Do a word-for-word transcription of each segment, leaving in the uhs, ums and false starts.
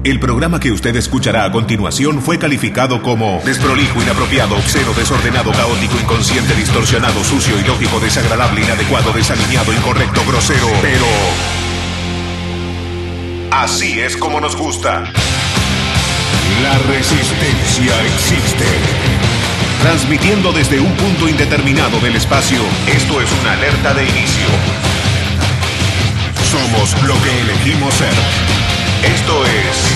El programa que usted escuchará a continuación fue calificado como desprolijo, inapropiado, obsceno, desordenado, caótico, inconsciente, distorsionado, sucio, ilógico, desagradable, inadecuado, desaliñado, incorrecto, grosero. Pero así es como nos gusta. La resistencia existe. Transmitiendo desde un punto indeterminado del espacio, esto es una alerta de inicio. Somos lo que elegimos ser. Esto es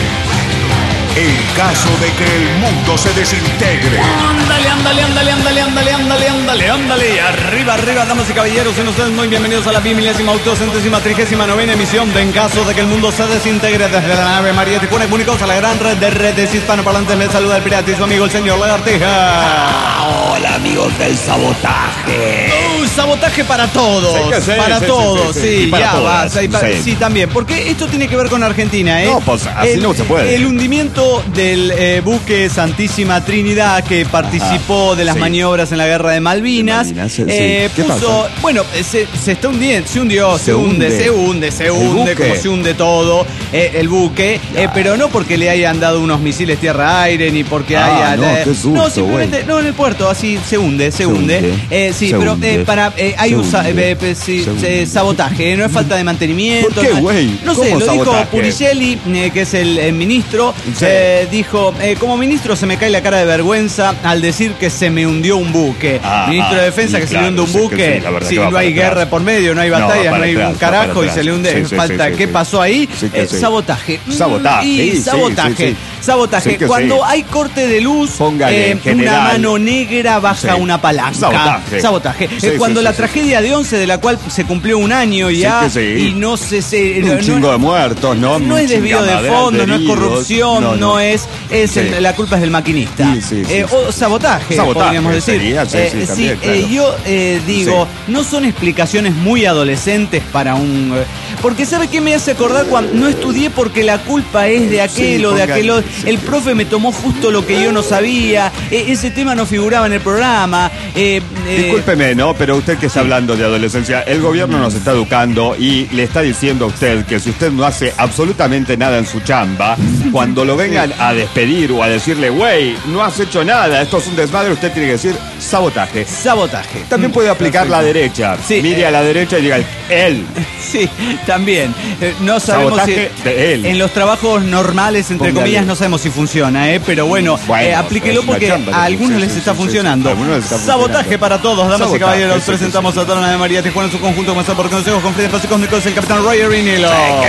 el caso de que el mundo se desintegre. Ándale, ándale, ándale, ándale, ándale, ándale, ándale, ándale. Arriba, arriba, damas y caballeros, sean ustedes muy bienvenidos a la bimilésima, octocentésima, trigésima novena emisión de En Caso de que el Mundo se Desintegre desde la nave María Tijuana, comunicados a la gran red de redes hispanoparlantes. Les saluda el pirata y su amigo el señor Lagartija. Hola, amigos del sabotaje. Uh, sabotaje para todos, sí, sí, para sí, todos, sí, sí, sí, sí. ya Para va, todas, sí, pa- sí. sí, también, porque esto tiene que ver con Argentina, ¿eh? No, pues así el, no se puede. El hundimiento del eh, buque Santísima Trinidad que participó Ajá, de las sí. maniobras en la guerra de Malvinas, De Malvinas, sí, eh, sí. ¿Qué puso, pasa? bueno, se, se está hundiendo, se hundió, se, Se hunde, hunde. se hunde, se ¿El hunde, buque? como se hunde todo, eh, el buque, eh, pero no porque le hayan dado unos misiles tierra-aire, ni porque Ah, haya... no, eh, qué susto, no, simplemente, güey. no, en el puerto, así se hunde, se, Se hunde. hunde. Eh, sí, Se pero hunde. eh, para eh, hay Se usa- hunde. eh, eh, sí, Se eh, hunde. sabotaje, no es falta de mantenimiento. ¿Por qué, no es- güey? No sé, ¿Cómo lo dijo sabotaje? Puricelli, eh, que es el, el ministro, Sí. eh, dijo, eh, como ministro se me cae la cara de vergüenza al decir que se me hundió un buque. Ah, ministro de ah, Defensa y que claro, se le hunde un sí, que buque, sí, la verdad si que va no para hay atrás. guerra por medio, no hay No, va batallas, no, para hay atrás, un va carajo para y se le hunde, atrás. Sí, sí, falta, sí, ¿qué sí. pasó ahí? Sí que Eh, sí. Sabotaje. Mm, Sabotaje, Y sí, sí, sabotaje. sí, sí. Sabotaje. Sí que Cuando sí. hay corte de luz, Póngale, eh, una general. mano negra baja Sí. una palanca. Sabotaje. Sabotaje. Sí, Eh, sí, cuando sí, la sí. tragedia de once, de la cual se cumplió un año Sí ya, que sí. y no se... se Un no- chingo de muertos, ¿no? no Un es desvío de chingamadral fondo, no es heridos. corrupción, no, No, no. es, es Sí. el- la culpa es del maquinista. Sí, sí, sí, Eh, sí. o sabotaje, Sabotaje podríamos decir. sería, sí, sí, también, eh, claro. yo eh, digo, no son explicaciones muy adolescentes para un... eh, porque ¿sabe qué me hace acordar cuando no estudié porque la culpa es de aquel Sí, o de ponga- aquel otro? sí, El sí. profe me tomó justo lo que yo no sabía, eh, ese tema no figuraba en el programa. eh, eh, Discúlpeme, ¿no? Pero usted que está hablando de adolescencia, el gobierno nos está educando y le está diciendo a usted que si usted no hace absolutamente nada en su chamba, cuando lo vengan a despedir o a decirle, güey, no has hecho nada, esto es un desmadre, usted tiene que decir sabotaje. Sabotaje. También puede aplicar la derecha. Sí, Mire eh, a la derecha y diga, él. Sí, también. Eh, no sabemos Sabotaje si de él. en los trabajos normales, entre Póngale. comillas, no sabemos si funciona, ¿eh? Pero bueno, Bueno, eh, aplíquelo es una porque chamba, a algunos sí, les sí, está sí, sí, funcionando. sí. A algunos les está Sabotaje funcionando. para todos, damas y Sabotaje, caballeros. sí, sí, Presentamos sí. a toda la Nave María Tijuana en su conjunto, comenzando por consejos con fines básicos cósmicos, el capitán Roger Rinilo.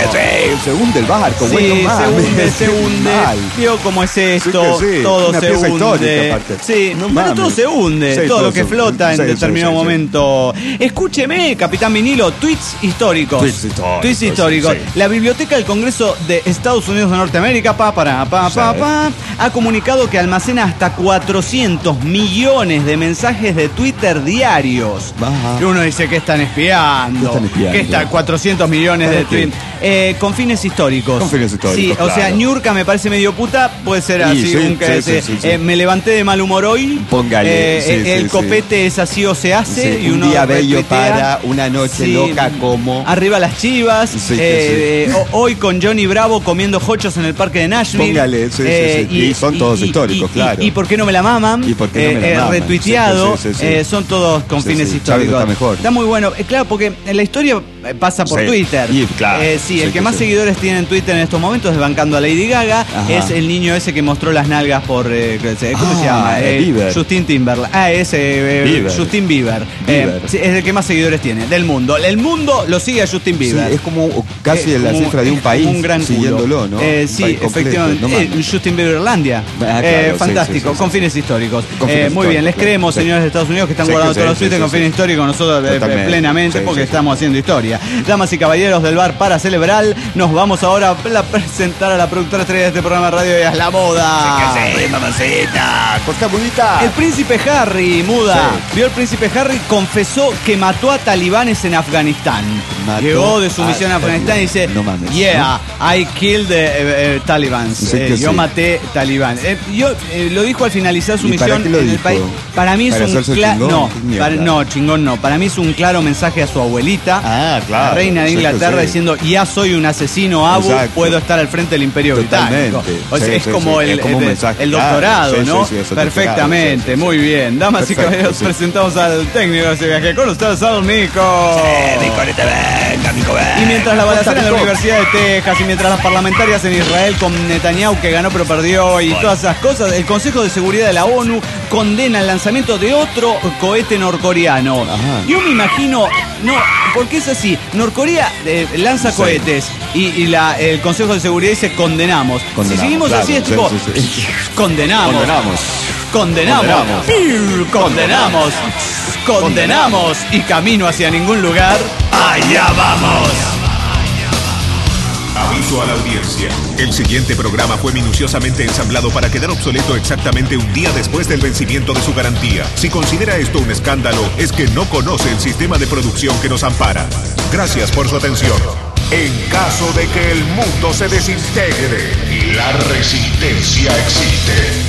Se hunde el barco, Sí, güey, no se mames. hunde, se hunde. Mal. Vio cómo es esto, Sí que sí, todo una se pieza hunde. histórica, aparte. Sí, No pero mames. todo se hunde, Sí, todo todo lo que se- flota en sí, sí, determinado sí, sí. momento. Escúcheme, capitán Vinilo, tweets históricos. Tweets históricos, Tweets históricos. sí. La Biblioteca del Congreso de Estados Unidos de Norteamérica, pa, para, pa, pa, Sí. pa, ha comunicado que almacena hasta cuatrocientos millones de mensajes de Twitter diarios. Ajá. Y uno dice que están espiando. ¿Qué están espiando? Que están cuatrocientos millones de ¿Para qué? tweets. Eh, con fines históricos. Con fines históricos, Sí, o sea, claro. Ñurka me parece medio puta, puede ser Y así. sí, un que sí, dice, sí, sí, sí. eh, me levanté de mal humor hoy. Póngale, Eh, sí, eh, sí, el sí. copete es así o se hace. Sí, y un uno día bello retuitea. para, una noche loca como. Arriba las chivas. Sí, que eh, eh, o- hoy con Johnny Bravo comiendo hochos en el parque de Nashville. Póngale, sí, sí, sí. Y son todos históricos, y- claro. Y, por qué no me la maman? ¿Y por qué no me la Eh, eh, maman? retuiteado. Sí, sí, sí, sí. eh, son todos con Sí, fines sí, históricos. Chávez está mejor. Está muy bueno. Eh, claro, porque en la historia eh, pasa por Sí. Twitter. Y, claro. Eh, sí, Sí, el que que más sí. seguidores tiene en Twitter en estos momentos es bancando a Lady Gaga. Ajá. Es el niño ese que mostró las nalgas por. eh, ¿Cómo Ah, se llama? eh, Bieber. Justin Timberlake. Ah, ese. eh, Bieber. Justin Bieber. Eh, Bieber. sí, es el que más seguidores tiene del mundo. El mundo lo sigue a Justin Sí, Bieber. es como casi Eh, la como- cifra de un es país como un gran culo. siguiéndolo, ¿no? Eh, Un sí, país completo, efectivamente. no Eh, mames. Justin Bieberlandia. Ah, claro, Eh, sí, fantástico, sí, sí, con sí. fines históricos. Con Eh, fines muy bien, les históricos, creemos, sí. señores de Estados Unidos, que están Sí, guardando que todos sí, los tweets sí, con sí, fines sí. históricos. Nosotros eh, Totalmente. plenamente, Sí, porque sí, sí. estamos haciendo historia. Damas y caballeros del bar para celebrar, nos vamos ahora a presentar a la productora estrella de este programa de radio, ella es la moda. Sí, mamacita. Costa bonita. El príncipe Harry, muda. Sí. Vio el príncipe Harry, confesó que mató a talibanes en Afganistán. Mató Llegó de su a misión a Afganistán y dice, No mames, yeah, I killed the eh, eh, Talibans. Sí Eh, que yo sí. maté talibán. Eh, yo eh, lo dijo al finalizar su ¿Y para misión qué lo en el dijo? país. Para mí es ¿Para un hacerse claro chingón? no, ¿Qué mierda? para- no, chingón no. Para mí es un claro mensaje a su abuelita. Ah, claro. La reina de Inglaterra sí, diciendo, ya soy un asesino Abu, exacto, puedo estar al frente del Imperio Británico. O sea, sí, es, sí, como sí, el, es como el, mensaje, el doctorado, claro, ¿no? Sí, sí, sí, perfectamente, sí, sí, muy bien. Damas perfecto, y caballeros, sí, presentamos al técnico de ese viaje. Con ustedes, al Nico. Sí, Nico, te venga, Nico, venga. Y mientras la balacera en la Universidad de Texas, y mientras las parlamentarias en Israel con Netanyahu, que ganó pero perdió, y todas esas cosas, el Consejo de Seguridad de la ONU condena el lanzamiento de otro cohete norcoreano. Ajá. Yo me imagino, no, porque es así, Norcorea eh, lanza sí, cohetes y, y la, el Consejo de Seguridad dice condenamos. condenamos si seguimos claro, así es sí, tipo, sí, sí. Condenamos. Condenamos. Condenamos. Condenamos. Condenamos. Condenamos. Y camino hacia ningún lugar. ¡Allá vamos! Aviso a la audiencia. El siguiente programa fue minuciosamente ensamblado para quedar obsoleto exactamente un día después del vencimiento de su garantía. Si considera esto un escándalo, es que no conoce el sistema de producción que nos ampara. Gracias por su atención. En caso de que el mundo se desintegre y la resistencia existe.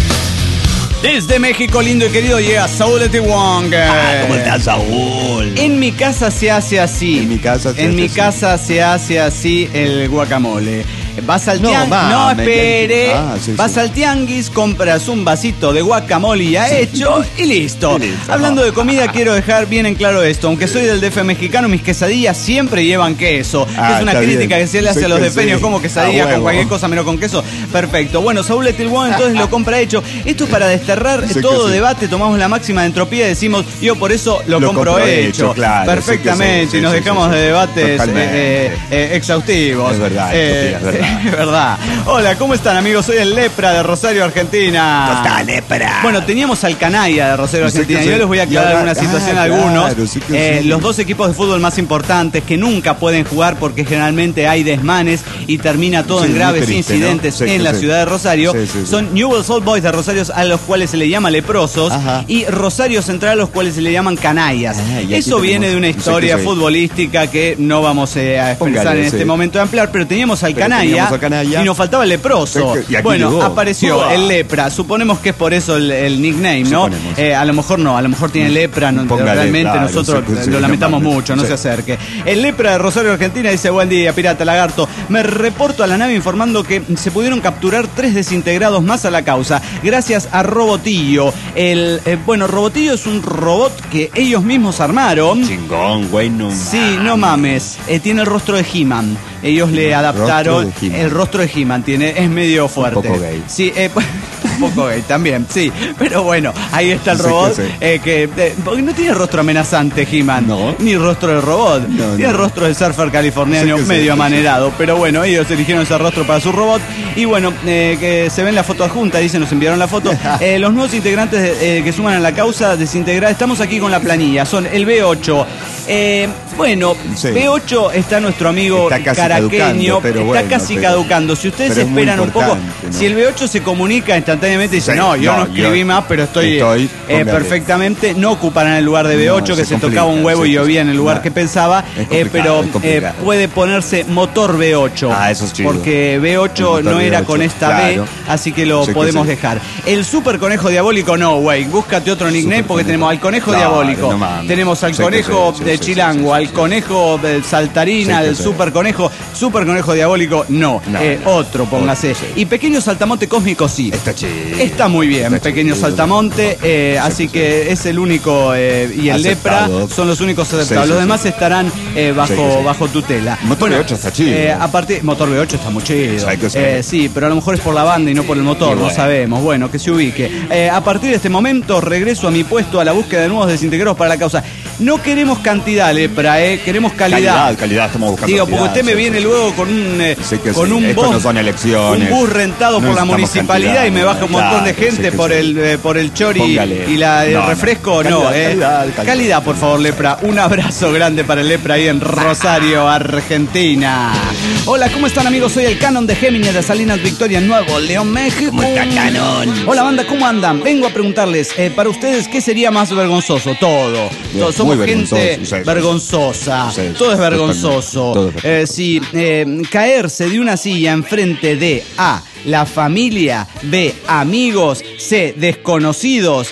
Desde México, lindo y querido, llega Saúl Eti Wong. Ah, ¿cómo estás, Saúl? En mi casa se hace así. En mi casa se, en hace, mi así. casa se hace así el guacamole. Vas al tianguis, no, no espere, ah, sí, vas sí. al tianguis, compras un vasito de guacamole ya sí. hecho y listo. Y listo. Hablando de comida, quiero dejar bien en claro esto. Aunque soy del D F mexicano, mis quesadillas siempre llevan queso. Ah, es una crítica bien. que se le hace sí, a los defeños, sí. como quesadillas ah, con cualquier cosa menos con queso. Perfecto. Bueno, Saúl Eti Wong entonces lo compra hecho. Esto es para desterrar sí, todo sí. debate, tomamos la máxima de entropía y decimos, yo por eso lo, lo compro, compro hecho. hecho claro, perfectamente. Sí, y nos sí, dejamos sí, de debates eh, eh, eh, exhaustivos. Es verdad, eh, es verdad. Es verdad. Hola, ¿cómo están, amigos? Soy el Lepra de Rosario, Argentina. ¿Cómo está, Lepra? Bueno, teníamos al Canalla de Rosario, Argentina. Yo les voy a aclarar alguna situación a algunos. Claro, sí eh, sí. Los dos equipos de fútbol más importantes que nunca pueden jugar porque generalmente hay desmanes y termina todo sí, en graves triste, incidentes ¿no? sí, en la sí. ciudad de Rosario. Sí, sí, sí. Son Newell's Old Boys de Rosario, a los cuales se le llama leprosos, Ajá. y Rosario Central, a los cuales se le llaman canallas. Ah, Eso viene de una historia sí, sí. futbolística que no vamos eh, a expresar Póngale, en este sí. momento de ampliar, pero teníamos al pero Canalla, teníamos al canalla. Y nos faltaba el leproso. Bueno, llegó. apareció Uah. el lepra. Suponemos que es por eso el, el nickname, ¿no? Eh, a lo mejor no, a lo mejor tiene lepra. No, realmente claro, nosotros sí, sí, lo lamentamos sí, mucho, no sí. se acerque. El lepra de Rosario, Argentina, dice: buen día, pirata lagarto. Me reporto a la nave informando que se pudieron capturar tres desintegrados más a la causa, gracias a Robotillo. El, eh, bueno, Robotillo es un robot que ellos mismos armaron. Chingón, güey, no mames. Sí, no mames. Eh, tiene el rostro de He-Man. Ellos le adaptaron rostro el rostro de He-Man, tiene, es medio fuerte. Un poco gay. Sí, eh, un poco gay también, sí. Pero bueno, ahí está el robot. Sí, eh, que eh, no tiene rostro amenazante He-Man, no. ni rostro del robot. No, tiene no. rostro del surfer californiano, sí medio sí, amanerado. Sí. Pero bueno, ellos eligieron ese rostro para su robot. Y bueno, eh, que se ven la foto adjunta, dice, nos enviaron la foto. Eh, los nuevos integrantes eh, que suman a la causa desintegrar, estamos aquí con la planilla, son el B ocho. Eh, bueno, sí. B ocho está nuestro amigo está casi caraqueño, pero está bueno, casi pero, caducando. Si ustedes esperan un poco, ¿no? si el B ocho se comunica instantáneamente y dice, sí, no, yo no, no escribí yo más, pero estoy, estoy eh, perfectamente, no ocuparán el lugar de B ocho, no, que se, se tocaba un huevo sí, y llovía en el lugar no, que pensaba, eh, pero eh, puede ponerse motor B ocho, ah, eso es chido. Porque B ocho no era B ocho, con esta claro. B, así que lo sí, podemos que sí. dejar. El super conejo diabólico, no, güey, búscate otro nickname super porque conejo. Tenemos al conejo no, diabólico, no, tenemos al sí, conejo sí, de sí, Chilango, sí, sí, al conejo del saltarín, sí, al super conejo, super conejo diabólico, no, no, eh, no. otro, póngase. Sí. Y pequeño saltamonte cósmico, sí. Está chido. Está muy bien, está pequeño chido. saltamonte, eh, sí, así sí, que sí. es el único, eh, y el aceptado. Lepra son los únicos aceptados. Sí, sí, los demás sí. estarán eh, bajo, sí, sí. bajo tutela. Motor bueno, B ocho está chido. Eh, aparte, motor B ocho está muy chido. Eh, sí, pero a lo mejor es por la banda y no por el motor, bueno. no sabemos. Bueno, que se ubique. Eh, a partir de este momento, regreso a mi puesto a la búsqueda de nuevos desintegrados para la causa. No queremos cantidad, Lepra, eh, queremos calidad. Calidad, calidad, estamos buscando. Digo, porque usted me sí, viene sí. luego con un, eh, sí con sí. un, bus, no son elecciones. un bus rentado no por la municipalidad cantidad, y me baja un montón claro, de gente sí por, sí. El, eh, por el chori Póngale. y la, el no, refresco. No, calidad, eh. calidad, calidad, calidad, por favor, Lepra. Un abrazo grande para el Lepra ahí en Rosario, Argentina. Hola, ¿cómo están, amigos? Soy el Canon de Géminis de Salinas Victoria, Nuevo León, México. ¿Cómo está, Canon? Hola, banda, ¿cómo andan? Vengo a preguntarles, eh, para ustedes, ¿qué sería más vergonzoso? Todo. Todo. Somos gente sí, vergonzosa. Sí, sí, todo es vergonzoso. Todo es eh, sí, eh, caerse de una silla enfrente de A, la familia, B, amigos, C, desconocidos,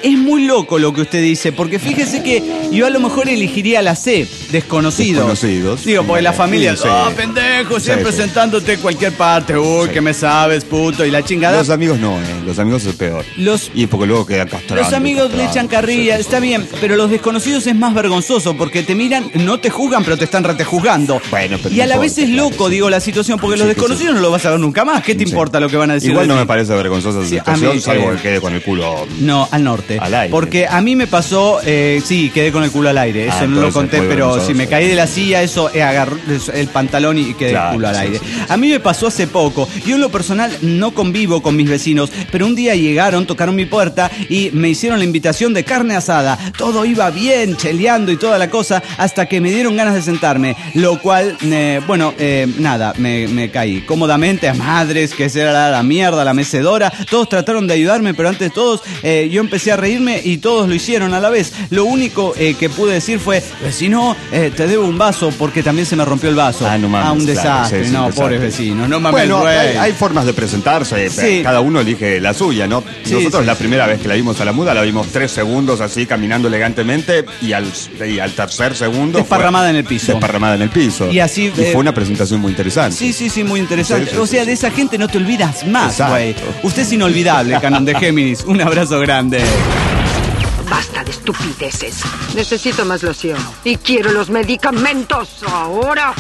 es muy loco lo que usted dice, porque fíjese que yo a lo mejor elegiría la C, desconocidos. Desconocidos. Digo, porque la familia, Sí, sí. oh, pendejo, siempre Sí, sí. sentándote en cualquier parte, uy, Sí. que me sabes, puto, y la chingada. Los amigos no, eh. Los amigos es peor. Los- Y porque luego quedan castrados. Los amigos le echan carrilla, está bien, pero los desconocidos es más vergonzoso porque te miran, no te juzgan, pero te están retejuzgando. Bueno, pero y a no la importa, vez es claro, loco, sí. digo, la situación, porque Sí, los que desconocidos sí. no lo vas a ver nunca más. ¿Qué te Sí. importa lo que van a decir? Igual de no ti? me parece vergonzosa su Sí, a situación, mí, salvo eh, que quede con el culo. No, al norte. Al aire. Porque a mí me pasó, eh, sí, quedé con el culo al aire. Eso Ah, no lo entonces conté, muy pero vergonzoso. si me caí de la silla, eso eh, agarró el pantalón y quedé Claro, el culo al sí, aire. sí. A mí me pasó hace poco. Yo en lo personal no convivo con mis vecinos, pero un día llegaron, tocaron mi puerta y me hicieron la invitación de carne asada. Todo iba bien, cheleando y toda la cosa, hasta que me dieron ganas de sentarme. Lo cual, eh, bueno, eh, nada, me, me caí cómodamente a madres, que esa era la mierda, la mecedora. Todos trataron de ayudarme, pero antes de todos eh, yo empecé a reírme y todos lo hicieron a la vez. Lo único eh, que pude decir fue, vecino, eh, te debo un vaso porque también se me rompió el vaso. Ah, no mames, Ah, un claro, desastre. sí, sí, no, un desastre. pobres vecinos, no mames, Bueno, güey. hay, hay formas de presentarse, Sí. cada uno elige la suya, ¿no? Sí, Nosotros sí, la sí. primera vez que la vimos a la muda, la vimos tres segundos así, caminando elegantemente, y al, y al tercer segundo... Desparramada fue en el piso. Desparramada en el piso. Y así, Y eh, fue una presentación muy interesante. Sí, sí, sí, muy interesante. Sí, sí, o sea, sí, de sí. esa gente no te olvidas más, Exacto. güey. Usted es inolvidable, Canon de Géminis. Un abrazo grande. Basta de estupideces. Necesito más loción. Y quiero los medicamentos ahora.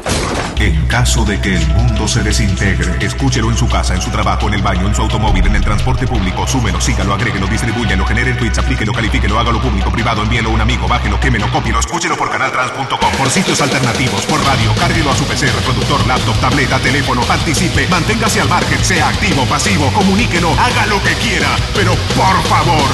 En caso de que el mundo se desintegre, escúchelo en su casa, en su trabajo, en el baño, en su automóvil, en el transporte público. Súmelo, sígalo, agréguelo, distribúyalo, genere tweets, aplíquelo, califíquelo, hágalo público, privado, envíelo a un amigo, bájelo, quémelo, cópielo, escúchelo por canaltrans punto com, por sitios alternativos, por radio, cárguelo a su P C, reproductor, laptop, tableta, teléfono, participe, manténgase al margen, sea activo, pasivo, comuníquelo, haga lo que quiera, pero por favor,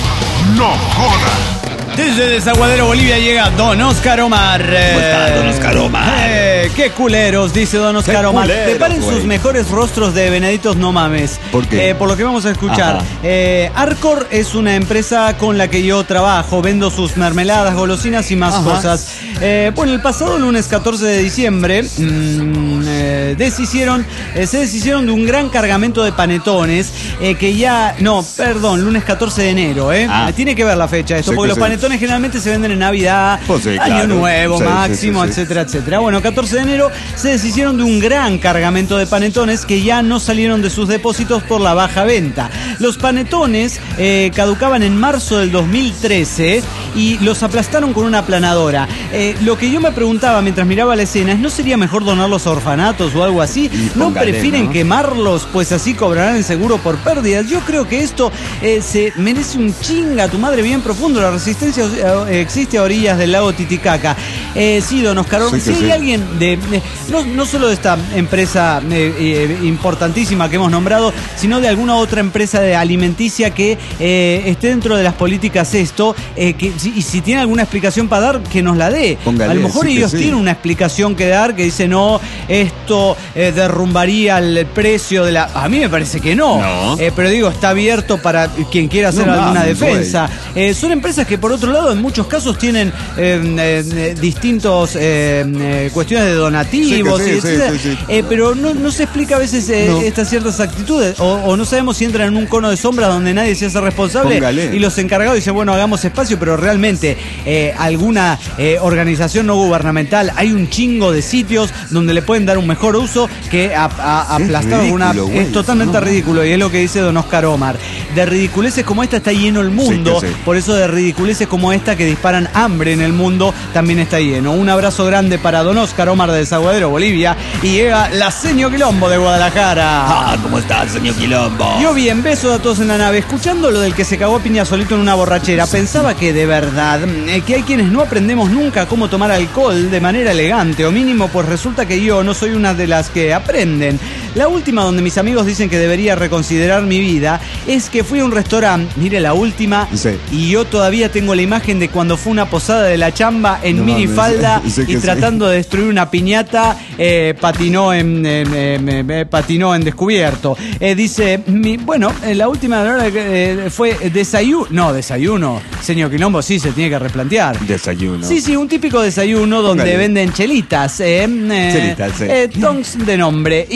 no joda. Desde Desaguadero, Bolivia, llega Don Oscar Omar. ¿Cómo está, don Oscar Omar? Eh, qué culeros, dice Don Oscar Qué Omar. culeros, Preparen güey. sus mejores rostros de venaditos, no mames. ¿Por qué? Eh, por lo que vamos a escuchar. Ajá. Eh, Arcor es una empresa con la que yo trabajo. Vendo sus mermeladas, golosinas y más Ajá. cosas. Eh, bueno, el pasado lunes catorce de diciembre mmm, eh, deshicieron, eh, se deshicieron de un gran cargamento de panetones eh, que ya... No, perdón, lunes catorce de enero. Eh. Ah. Tiene que ver la fecha esto, Sí, porque que los sí. panetones generalmente se venden en Navidad, Pues sí, Año claro. Nuevo, Sí, sí, máximo, sí, sí. etcétera, etcétera. Bueno, catorce de enero se deshicieron de un gran cargamento de panetones que ya no salieron de sus depósitos por la baja venta. Los panetones eh, caducaban en marzo del dos mil trece y los aplastaron con una aplanadora. Eh, lo que yo me preguntaba mientras miraba la escena es, ¿no sería mejor donarlos a orfanatos o algo así? Y ¿No póngale, prefieren ¿no? quemarlos? Pues así cobrarán el seguro por pérdidas. Yo creo que esto eh, se merece un chinga, tu madre, bien profundo. La resistencia eh, existe a orillas del lago Titicaca. Eh, sí, don Oscar, Sí, si que hay sí. alguien de, de- no, no solo de esta empresa eh, eh, importantísima que hemos nombrado, sino de alguna otra empresa de alimenticia que eh, esté dentro de las políticas esto, eh, que, si- y si tiene alguna explicación para dar, que nos la dé. Póngale, a lo mejor sí que ellos sí. tienen una explicación que dar que dice, no, esto eh, derrumbaría el precio de la... A mí me parece que no. No. Eh, pero digo, está abierto para quien quiera hacer No alguna mames, defensa. Eh, son empresas que por otro lado en muchos casos tienen eh, eh, distintos eh, eh, cuestiones de donativos, Sí, que sí, y etcétera. sí, sí, sí. Eh, pero no, no se explica a veces eh, No. estas ciertas actitudes o, o no sabemos si entran en un cono de sombra donde nadie se hace responsable. Póngale. Y los encargados dicen, bueno, hagamos espacio, pero realmente eh, alguna eh, organización no gubernamental, hay un chingo de sitios donde le pueden dar un mejor uso que a, a- Es aplastar una... ridículo, güey. Es totalmente No. ridículo y es lo que dice don Oscar Omar. De ridiculeces como esta está lleno el mundo, Sí, que sí. por eso de ridiculeces como esta que disparan hambre en el mundo también está lleno. Un abrazo grande para don Oscar Omar de Desaguadero, Bolivia, y llega la Seño Quilombo de Guadalajara. Ah, ¿cómo estás, señor Quilombo? Yo bien, besos a todos en la nave. Escuchando lo del que se cagó a piña solito en una borrachera, pensaba que de verdad, eh, que hay quienes no aprendemos nunca cómo tomar alcohol de manera elegante, o mínimo, pues resulta que yo no soy una de las que aprenden. La última donde mis amigos dicen que debería reconsiderar mi vida es que fui a un restaurante, mire la última, Sí. y yo todavía tengo la imagen de cuando fue una posada de la chamba en No minifalda mames, sí que y sí. tratando de destruir una piñata, eh, patinó en, en- en- en- en- patinó en descubierto. Eh, dice, mi- bueno, eh, la última eh, fue desayuno, no, desayuno, señor Quilombo, sí, se tiene que replantear. Desayuno. Sí, sí, un típico desayuno donde Póngale. venden chelitas, eh, eh, Chelitas, sí. eh, tongs de nombre. Y bueno,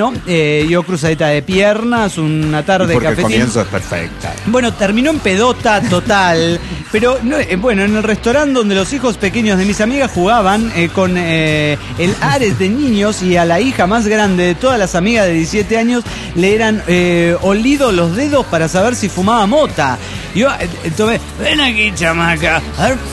vino, eh, yo cruzadita de piernas, una tarde Porque el cafecín. comienzo es perfecta. Bueno, terminó en pedota total, pero no, eh, bueno, en el restaurante donde los hijos pequeños de mis amigas jugaban eh, con eh, el Ares de niños, y a la hija más grande de todas las amigas de diecisiete años le eran eh, olidos los dedos para saber si fumaba mota. Yo eh, tomé, ven aquí, chamaca, a ver.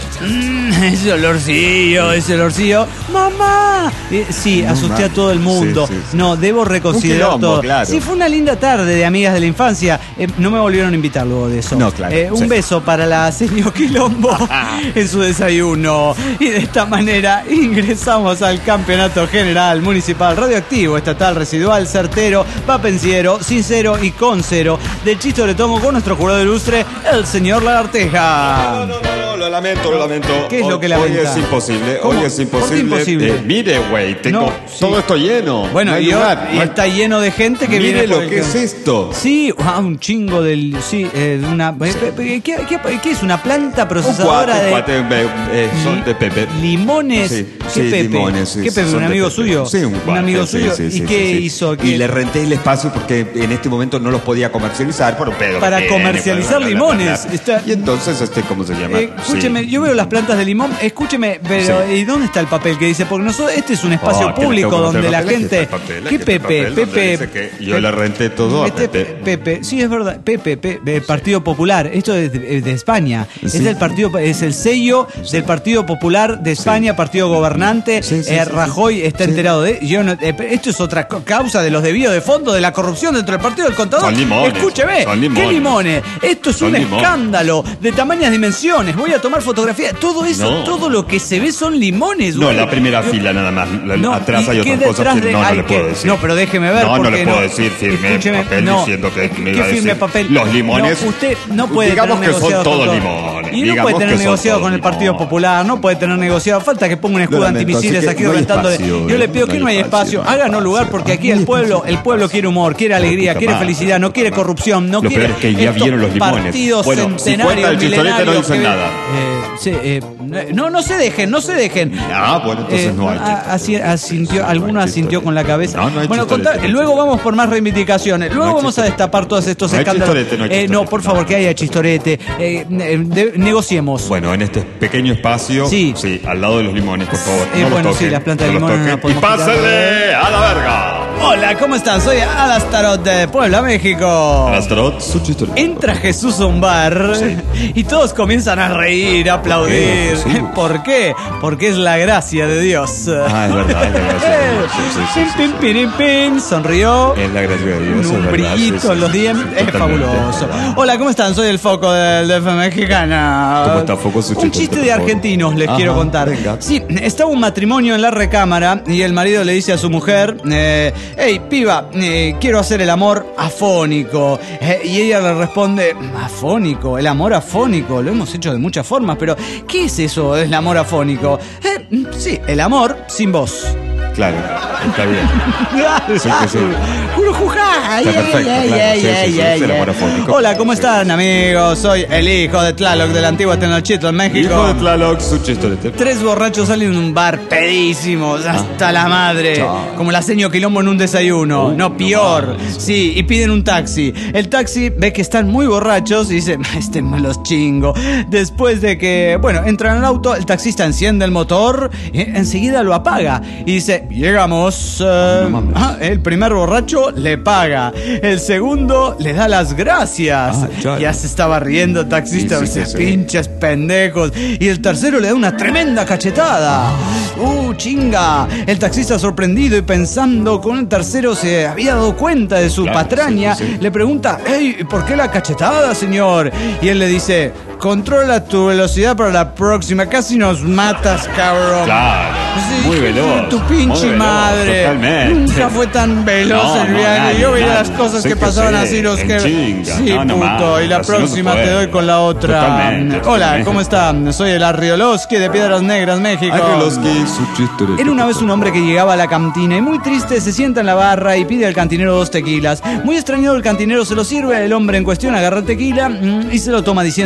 Mm, ese olorcillo, ese olorcillo. ¡Mamá! Eh, sí, asusté a todo el mundo. Sí, sí, sí. No, debo reconsiderar Un quilombo, todo. claro. Sí, fue una linda tarde de amigas de la infancia. Eh, no me volvieron a invitar luego de eso. No, claro, Eh, un sí. beso para la señor Quilombo en su desayuno. Y de esta manera ingresamos al campeonato general municipal radioactivo, estatal, residual, certero, papenciero, sincero y con cero del Chisto de Tomo con nuestro jurado ilustre, el señor Lagarteja. No, no, no, no, lo lamento, lo lamento. ¿Qué es lo que Hoy lamenta? es imposible, ¿Cómo? hoy es ¿Por qué imposible. imposible? Eh, mire, güey, tengo No, sí. todo esto lleno. Bueno, no hay y, yo- lugar, y no hay- está lleno de gente que Mire viene por lo el que campo. es esto. Sí, ah, un chingo del... Sí, eh, una... ¿Qué, qué, qué- qué es? ¿Una planta Un procesadora cuate, de... cuate, eh, eh, son de Pepe. Limones. Sí, ¿Qué sí, Pepe? limones, sí, ¿Qué Pepe? son ¿Un de amigo Pepe. suyo? Sí, un, cuate, amigo sí, suyo. sí, ¿Y sí, qué sí, sí. hizo? Y ¿Qué- le renté el espacio porque en este momento no los podía comercializar por un pedo. Para que tiene, comercializar bla, bla, bla, bla, limones. bla. Está- Y entonces, este, ¿cómo se llama? Eh, escúcheme, Sí. yo veo las plantas de limón. Escúcheme, pero Sí. ¿y dónde está el papel que dice? Porque nosotros, este es un espacio Oh, que le público tengo que donde mostrar la el papel. gente. Aquí está el papel, ¿Qué aquí está el Pepe? papel donde Pepe. dice que yo le renté todo a Este Pepe. Pepe, sí, es verdad. Pepe, Pepe, el Partido Popular. Esto es de, de España. Es Sí. el partido, es el sello del Partido Popular de España, partido gobernante. Sí, sí, Eh, sí, Rajoy está sí. enterado de. Yo no- eh, esto es otra co- causa de los desvíos de fondo, de la corrupción dentro del Partido del Contador. Son limones, Escúcheme, son ¿qué limones. limones? Esto es Son un limones. escándalo de tamañas dimensiones. Voy a tomar fotografía. Todo eso, No. todo lo que se ve son limones. No, güey. la primera Yo- fila nada más. La- No, atrás ¿y hay qué otras cosas detrás que de- no, no ay, le puedo qué? decir. No, pero déjeme ver. No, no porque le puedo decir, firme Escúcheme, papel no. diciendo que ¿Qué me iba a firme decir. papel? Los limones, No, usted no puede digamos tener que son negociado con todos todo. limones, Y no digamos puede tener que son negociado todos con el Partido limones. Popular, no puede tener negociado. Falta que ponga un escudo Lo lamento, antimisiles así que aquí no hay reventando. espacio, Yo le eh, pido no que hay no hay espacio, espacio. no hay Háganos lugar espacio. porque aquí el pueblo, el pueblo quiere humor, quiere alegría, Puta quiere madre, felicidad, no puta quiere madre. corrupción, no Lo quiere peor es que ya estos vieron los limones. partidos Bueno, si centenarios, cuenta el chistorete, no milenarios dicen que- nada. Eh, sí, eh, no, no se dejen, no se dejen. Ah, bueno, entonces Eh, no hay a- así- asintió, No hay alguno chistorete. asintió con la cabeza. No, no hay bueno, chistorete, contá- no hay luego chistorete. vamos por más reivindicaciones. Luego No hay vamos a chistorete. destapar todos estos No hay escándalos. chistorete, no hay Eh, no, chistorete, por no. favor, que haya chistorete. Eh, eh, de- negociemos. Bueno, en este pequeño espacio, Sí. sí, al lado de los limones, por favor. Eh, no bueno, los sí, toquen, las plantas de no los limón no las toquen. Y podemos quitar. pásenle a la verga. Hola, ¿cómo están? Soy Alastarot de Puebla, México. Alastarot, su chistorete. Entra Jesús a un bar y todos comienzan a reír, a aplaudir. ¿Por qué, Jesús? ¿Por qué? Porque es la gracia de Dios. Ah, es verdad, es la gracia de Dios. Sí, sí, sí, Pin, sí, pin, sí. pin, pin, sonrió. Es la gracia de Dios. Un es verdad, brillito sí, sí, en los sí, dientes. sí, Es totalmente. fabuloso. Hola, ¿cómo están? Soy el Foco del D F Mexicana. ¿Cómo está, Foco? Su Un chiste, chiste por de favor. argentinos les Ajá, quiero contar. venga. Sí, estaba un matrimonio en la recámara y el marido le dice a su mujer, eh, hey, piba, eh, quiero hacer el amor afónico. Eh, y ella le responde, afónico, el amor afónico, lo hemos hecho de muchas formas, pero ¿qué es eso del amor afónico? Eh, sí, el amor sin voz. Claro, está bien. Sí, que sí. Jurujujá, Está ay, perfecto, ay, claro. ay, Sí, sí, ay, sí, ay, es el ay. amor afónico. Hola, ¿cómo Sí, están, sí. amigos? Soy el hijo de Tlaloc de la antigua Tenochtitlan, México. Hijo de Tlaloc, su chistorete. Tres borrachos salen de un bar pedísimos hasta la madre, Chao. como la seño Quilombo en un desayuno, Uh, no no peor. mames. Sí, y piden un taxi. El taxi ve que están muy borrachos y dice, este me los chingo. Después de que, bueno, entran al auto, el taxista enciende el motor, y enseguida lo apaga y dice, llegamos. eh, no mames. ah, el primer borracho le paga, el segundo le da las gracias. Ah, ya. Ya se estaba riendo el taxista, Sí, sí, dice, sí, sí. pinches pendejos. Y el tercero le da una tremenda cachetada. ¡Uh, chinga! El taxista sorprendido y pensando con el tercero se había dado cuenta de su Claro, patraña, sí, sí, sí. le pregunta, hey, ¿por qué la cachetada, señor? Y él le dice, controla tu velocidad para la próxima, casi nos matas, cabrón. Claro, Sí, muy veloz. Tu muy pinche veloz, madre. Totalmente. Nunca fue tan veloz No, el no, viaje. nadie, Yo veía nadie. las cosas Sí que que pasaban sí, así los en que. chinga. Sí, No, no puto. más, Y la así no se próxima te puede. doy con la otra. Totalmente, Hola, totalmente. ¿cómo están? Soy el Arriolowski de Piedras Negras, México. Arriolowski, su chistorete. Era una vez un hombre que llegaba a la cantina y muy triste se sienta en la barra y pide al cantinero dos tequilas. Muy extrañado el cantinero se lo sirve, el hombre en cuestión agarra el tequila mm, y se lo toma diciendo,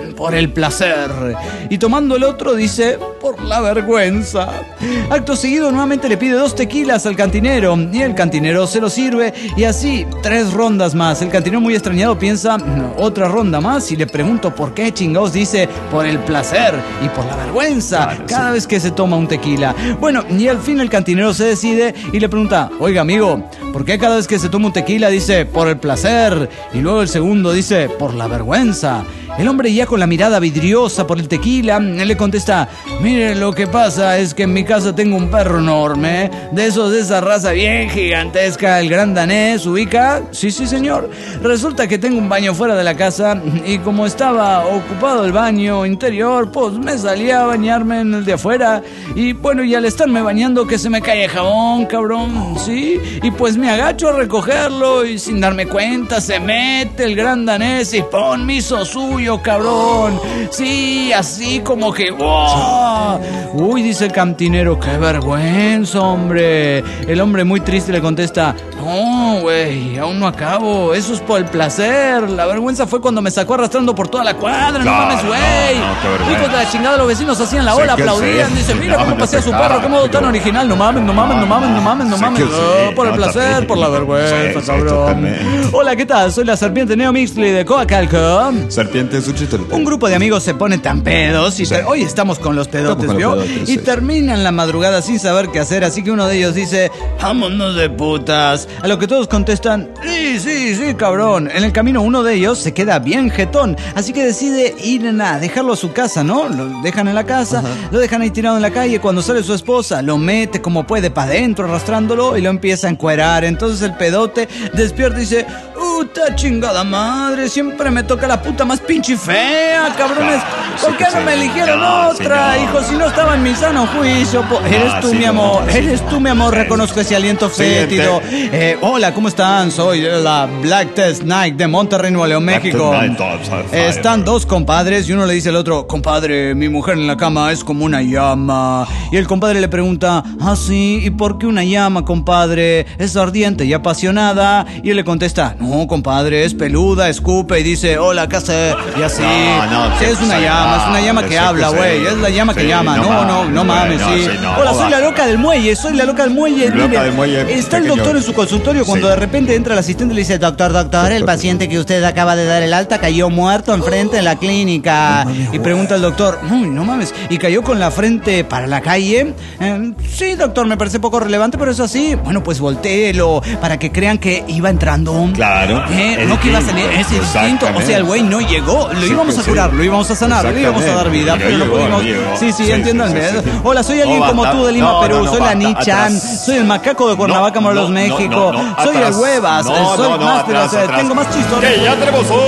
por el placer. Y tomando el otro dice, por la vergüenza. Acto seguido nuevamente le pide dos tequilas al cantinero y el cantinero se lo sirve y así tres rondas más. El cantinero muy extrañado piensa, otra ronda más, y le pregunto por qué chingados dice por el placer y por la vergüenza claro, cada sí. vez que se toma un tequila. Bueno, y al fin el cantinero se decide y le pregunta, oiga amigo, ¿por qué cada vez que se toma un tequila dice por el placer y luego el segundo dice por la vergüenza? El hombre, ya con la mirada vidriosa por el tequila, le contesta, mire, lo que pasa es que en mi casa tengo un perro enorme, de esos de esa raza bien gigantesca, el gran danés, ¿ubica? Sí, sí, señor. Resulta que tengo un baño fuera de la casa y como estaba ocupado el baño interior, pues me salí a bañarme en el de afuera y bueno, y al estarme bañando que se me cae el jabón, cabrón, ¿sí? Y pues me agacho a recogerlo y sin darme cuenta se mete el gran danés y ¡pum! Me hizo suyo, cabrón. Sí, así como que ¡wow! Uy, dice el cantinero, qué vergüenza, hombre. El hombre muy triste le contesta, no, güey, aún no acabo. Eso es por el placer. La vergüenza fue cuando me sacó arrastrando por toda la cuadra. No, no mames, güey. No, no, hijos de la chingada, los vecinos hacían la ola, aplaudían. Dice, mira no, cómo no pasea su perro, qué modo tan original. No mames, no mames, no mames, no mames, no mames. Oh, por el placer, por la vergüenza, cabrón. Hola, ¿qué tal? Soy la serpiente Neo Mixley de Coacalco. Serpiente Un grupo de amigos se pone tan pedos y sí. ter- hoy estamos con los pedotes, con ¿vio? Los pedotes, y sí. terminan la madrugada sin saber qué hacer, así que uno de ellos dice, vámonos de putas. A lo que todos contestan, sí, sí, sí, cabrón. En el camino uno de ellos se queda bien jetón, así que decide ir a dejarlo a su casa, ¿no? Lo dejan en la casa, ajá. lo dejan ahí tirado en la calle. Cuando sale su esposa, lo mete como puede para adentro, arrastrándolo, y lo empieza a encuerar. Entonces el pedote despierta y dice, puta chingada madre, siempre me toca la puta más pinche fea, cabrones. ¿Por qué no me eligieron no, otra, sí, no. hijo? Si no estaba en mi sano juicio. Po- eres ah, tú, sí, mi amor. No, eres sí, tú, mi amor. Sí, reconozco ese aliento fétido. Eh, hola, ¿cómo están? Soy la Black Test Night de Monterrey, Nuevo León, México. Eh, están dos compadres y uno le dice al otro, compadre, mi mujer en la cama es como una llama. Y el compadre le pregunta, ah, sí, ¿y por qué una llama, compadre? Es ardiente y apasionada. Y él le contesta, no, compadre, es peluda, escupe y dice, hola, ¿qué hace? Y así. No, no, sí, es una llama, es una llama que habla, güey. Es la llama que sí, llama. No, no, no, no mames, sí. sí no, Hola, soy la loca del muelle, soy la loca del muelle. Loca del muelle. Está el doctor en su consultorio cuando sí. de repente entra el asistente y le dice, doctor, doctor, el paciente que usted acaba de dar el alta cayó muerto enfrente en la clínica. Y pregunta el doctor, uy, no mames, ¿y cayó con la frente para la calle? Eh, sí, doctor, me parece poco relevante, pero es así. Bueno, pues voltéelo para que crean que iba entrando. Claro. Eh, no que iba a salir, es distinto. O sea, el güey no llegó, lo sí, íbamos a curar, sí. lo íbamos a sanar, le íbamos a dar vida, pero, pero no pudimos. Llegó. Sí, sí, sí, entiéndanme. Sí, sí, sí. Hola, soy alguien oh, como tú de Lima, no, Perú. No, no, soy la Nichan, soy el macaco de Cuernavaca, no, Morelos, no, México. No, no, no, soy atrás. el Huevas, no, soy no, no, más, atrás, pero, atrás. tengo más chistorres. Que ya tenemos un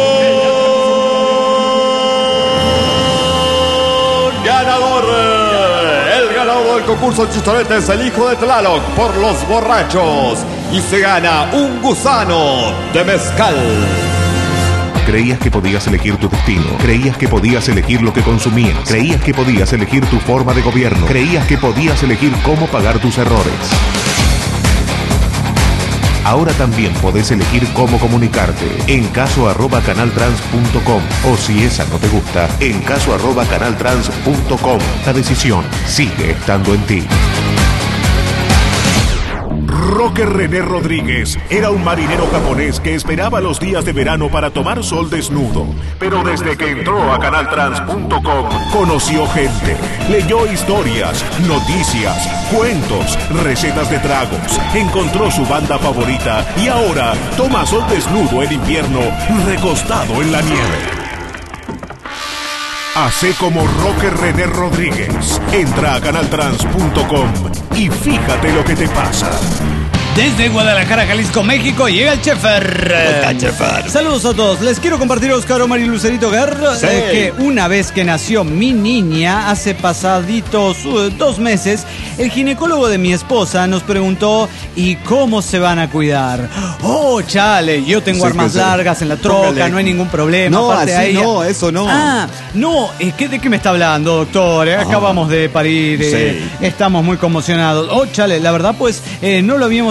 ganador. El ganador del concurso de chistoretes es el hijo de Tlaloc por los borrachos. Y se gana un gusano de mezcal. Creías que podías elegir tu destino. Creías que podías elegir lo que consumías. Creías que podías elegir tu forma de gobierno. Creías que podías elegir cómo pagar tus errores. Ahora también podés elegir cómo comunicarte. En caso arroba canaltrans punto com. O si esa no te gusta, en caso arroba canaltrans punto com. La decisión sigue estando en ti. Roque René Rodríguez era un marinero japonés que esperaba los días de verano para tomar sol desnudo. Pero desde que entró a canaltrans punto com conoció gente, leyó historias, noticias, cuentos, recetas de tragos, encontró su banda favorita y ahora toma sol desnudo en invierno, recostado en la nieve. Hacé como Roque René Rodríguez. Entra a canaltrans punto com y fíjate lo que te pasa. Desde Guadalajara, Jalisco, México, llega el Chefer. Hola, Chefer. Saludos a todos. Les quiero compartir, Oscar, Omar y Lucerito Guerra, sí. eh, que una vez que nació mi niña, hace pasaditos uh, dos meses, el ginecólogo de mi esposa nos preguntó, ¿y cómo se van a cuidar? Oh, chale, yo tengo sí, armas largas sí. en la troca, Póngale. no hay ningún problema. No, así a ella. no, eso no. Ah, no, eh, ¿qué, ¿de qué me está hablando, doctor? Eh, acabamos oh. de parir, eh, sí. estamos muy conmocionados. Oh, chale, la verdad, pues, eh, no lo habíamos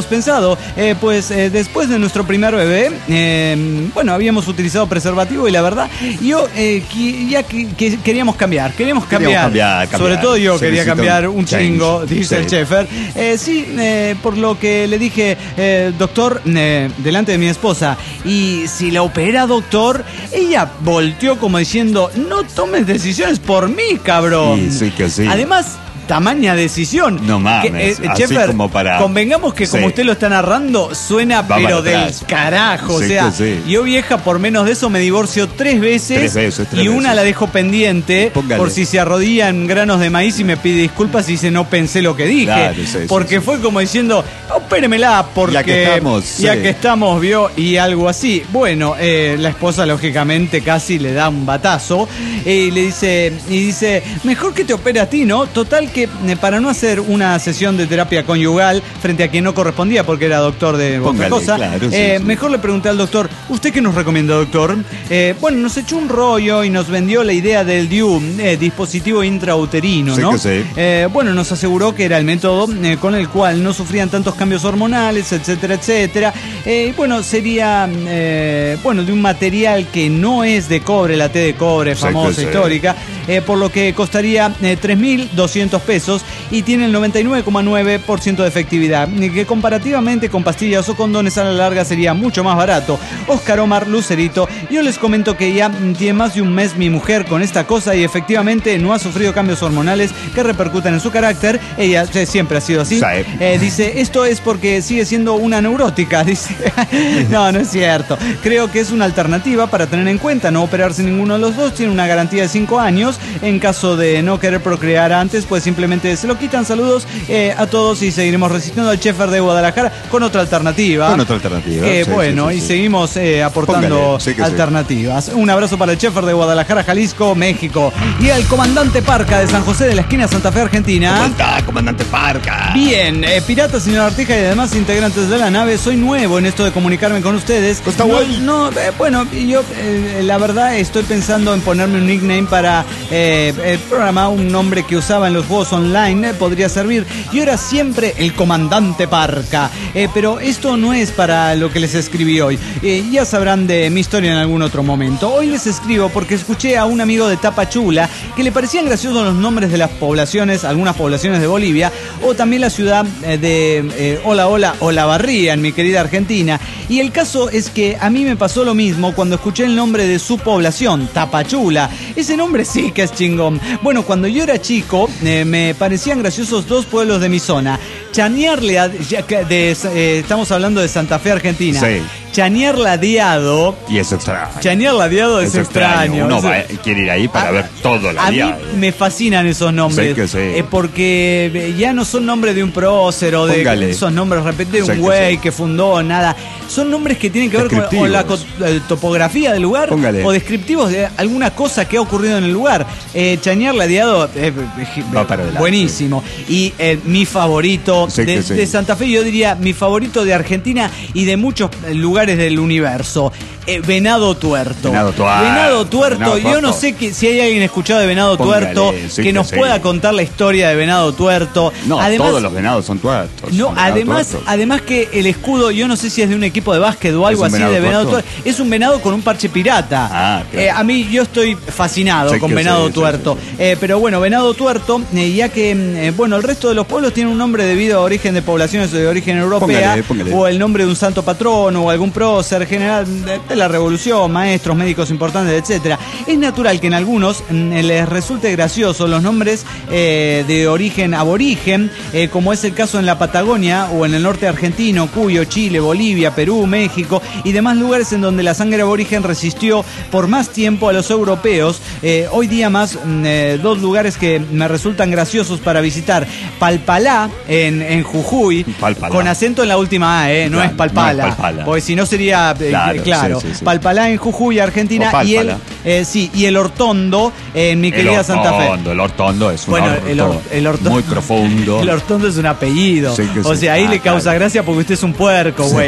pensado? Eh, pues eh, después de nuestro primer bebé, eh, bueno, habíamos utilizado preservativo y la verdad, yo eh, qui- ya que, que queríamos cambiar, queríamos cambiar. cambiar, cambiar. Sobre todo yo Se quería necesita cambiar un un chingo, change. dice Sí. el Sheffer. Eh, sí, eh, por lo que le dije, eh, doctor, eh, delante de mi esposa, y si la opera, doctor, ella volteó como diciendo, no tomes decisiones por mí, cabrón. Sí, sí que sí. Además, tamaña decisión. No mames, Que, así Sheffer, como para- convengamos que como Sí. usted lo está narrando, suena Va pero para del atrás. carajo. Sí o sea, que sí. yo vieja, por menos de eso me divorcio tres veces, Tres veces, tres y una veces. la dejo pendiente Póngale. por si se arrodilla en granos de maíz y me pide disculpas y dice no pensé lo que dije. Claro, sí, sí, porque sí. fue como diciendo, opéremela porque Ya que estamos, ya sí. que estamos, vio, y algo así. Bueno, eh, la esposa lógicamente casi le da un batazo eh, y le dice, y dice, mejor que te opere a ti, ¿no? Total que eh, para no hacer una sesión de terapia conyugal frente a quien no correspondía porque era doctor de Póngale, otra cosa, claro, sí, eh, sí. mejor le pregunté al doctor, ¿usted qué nos recomienda, doctor? Eh, bueno, nos echó un rollo y nos vendió la idea del D I U, eh, dispositivo intrauterino, Sí ¿no? que sí. Eh, bueno, nos aseguró que era el método eh, con el cual no sufrían tantos cambios hormonales, etcétera, etcétera. Eh, bueno, sería, eh, bueno, de un material que no es de cobre, la T de cobre Sí famosa, que sí. histórica, eh, por lo que costaría eh, tres mil doscientos pesos y tiene el noventa y nueve coma nueve por ciento de efectividad, eh, que comparativamente con pastillas o condones a la larga sería mucho más barato. Oscar Omar Lucerito, yo les comento que ya mm, tiene más de un mes mi mujer con esta cosa y efectivamente no ha sufrido cambios hormonales que repercuten en su carácter. Ella eh, siempre ha sido así. Sí. Eh, dice, esto es porque sigue siendo una neurótica. Dice, no, no es cierto. Creo que es una alternativa para tener en cuenta. No operarse ninguno de los dos. Tiene una garantía de cinco años. En caso de no querer procrear antes, pues simplemente se lo quitan. Saludos eh, a todos y seguiremos resistiendo al Sheffer de Guadalajara con otra alternativa. Con otra alternativa, Eh, sí, bueno, sí, sí, y sí. seguimos eh, aportando Póngale, sí que sí. alternativas. Un abrazo para el Sheffer de Guadalajara, Jalisco, México. Y al comandante Parca de San José de la esquina Santa Fe, Argentina. ¿Cómo está, comandante Parca? Bien, eh, pirata, señor Artija y demás integrantes de la nave, soy nuevo en esto de comunicarme con ustedes. Está no, guay. no, eh, bueno, yo eh, la verdad estoy pensando en ponerme un nickname para eh, el programa, un nombre que usaba en los juegos online, eh, podría servir. Yo era siempre el comandante Parca, eh, pero esto no es para lo que les escribí hoy. Eh, ya sabrán de mi historia en algún otro momento. Hoy les escribo porque escuché a un amigo de Tapachula que le parecían graciosos los nombres de las poblaciones, algunas poblaciones de Bolivia, o también la ciudad eh, de eh, Hola Hola Olavarría, en mi querida Argentina. Y el caso es que a mí me pasó lo mismo cuando escuché el nombre de su población, Tapachula. Ese nombre sí que es chingón. Bueno, cuando yo era chico, eh, me parecían graciosos dos pueblos de mi zona. Chañarle, a- ya que de- eh, estamos hablando de Santa Fe, Argentina. Sí. Chañar Ladeado. Y es extraño. Chañar Ladeado es, extraño. Uno Eso- va- quiere ir ahí para a- ver todo la A mí día. me fascinan esos nombres. Sí que sí. Eh, porque eh, ya no son nombres de un prócer o de Póngale. esos nombres repente de Sí un que güey sí. que fundó, nada. Son nombres que tienen que ver con, con la co- eh, topografía del lugar Póngale. o descriptivos de alguna cosa que ha ocurrido en el lugar. Eh, Chañar Ladeado, eh, eh, Va para adelante. buenísimo. Y eh, mi favorito Sí de, que sí. de Santa Fe, yo diría mi favorito de Argentina y de muchos eh, lugares del universo. Eh, Venado Tuerto. Venado Tuerto. Venado Tuerto. Venado Yo no Tuerto. sé que, si hay alguien escuchado de Venado Póngale, Tuerto sí que que nos sí. pueda contar la historia de Venado Tuerto. No, además, todos los venados son tuertos. no, Son venado además, tuertos. además que el escudo, yo no sé si es de un equipo de básquet o algo ¿Es un así venado de Venado tuerto? Tuerto. Es un venado con un parche pirata. Ah, claro. Eh, a mí yo estoy fascinado Sí con que Venado sí, sí, Tuerto. sí, sí. Eh, pero bueno, Venado Tuerto, eh, ya que eh, bueno, el resto de los pueblos tienen un nombre debido a origen de poblaciones de origen europea, Póngale, póngale. o el nombre de un santo patrono o algún prócer general de, de la revolución, maestros, médicos importantes, etcétera. Es natural que en algunos mm, les resulte gracioso los nombres eh, de origen aborigen, eh, como es el caso en la Patagonia o en el norte argentino, Cuyo, Chile, Bolivia, Perú, México y demás lugares en donde la sangre aborigen resistió por más tiempo a los europeos. Eh, hoy día más mm, eh, dos lugares que me resultan graciosos para visitar: Palpalá en, en Jujuy, Palpalá. con acento en la última A, eh, no, Claro, es Palpala, no es Palpala. porque si no sería eh, Claro, claro, sí, sí, sí. Palpalá en Jujuy, Argentina, O y el Pálpala. eh, sí, y el Hortondo en mi querida el Santa Fe. Hortondo, el Hortondo es un Bueno, orto el, or- el Hortondo. muy profundo. El Hortondo es un apellido. Sí que o sí. sea, ahí Ah, le causa claro. gracia porque usted es un puerco, güey. Eh,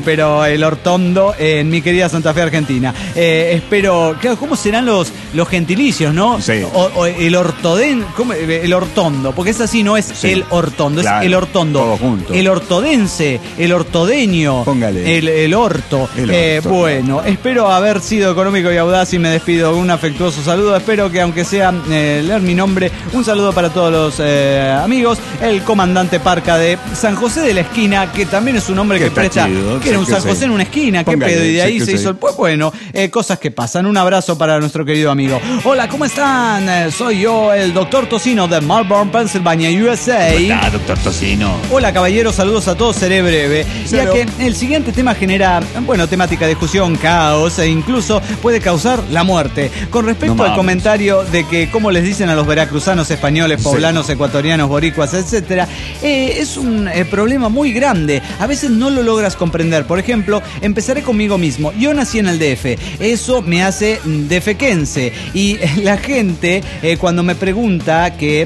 pero el ortondo en mi querida Santa Fe, Argentina. Eh, espero, claro, ¿cómo serán los, los gentilicios, no? Sí. O, o el ortoden, ¿cómo? El ortondo, porque es así, no es Sí. el ortondo, Claro, es el ortondo. todo junto. El ortodense, el ortodeño, Póngale. el, el orto. El Eh, orto, bueno, espero haber sido económico y audaz y me despido con un afectuoso saludo. Espero que aunque sea eh, leer mi nombre, un saludo para todos los eh, amigos. El comandante Parca de San José de la Esquina, que también es un hombre Que que está presta, chido, que era sí un que San sí. José en una esquina, qué Póngale, pedo, y de sí ahí que se sí. hizo el pues bueno, eh, cosas que pasan. Un abrazo para nuestro querido amigo. Hola, ¿cómo están? Eh, soy yo, el doctor Tocino de Melbourne, Pennsylvania, U S A. ¿Cómo está, doctor Tocino? Hola caballeros, saludos a todos, seré breve, ya Cero. que el siguiente tema genera, bueno, temática de discusión, caos e incluso puede causar la muerte. Con respecto No al mames. comentario de que cómo les dicen a los veracruzanos, españoles, Sí. poblanos, ecuatorianos, boricuas, etcétera, eh, es un eh, problema muy grande. A veces no lo logras comprender. Por ejemplo, empezaré conmigo mismo. Yo nací en el D F, eso me hace mm, defequense, y eh, la gente eh, cuando me pregunta que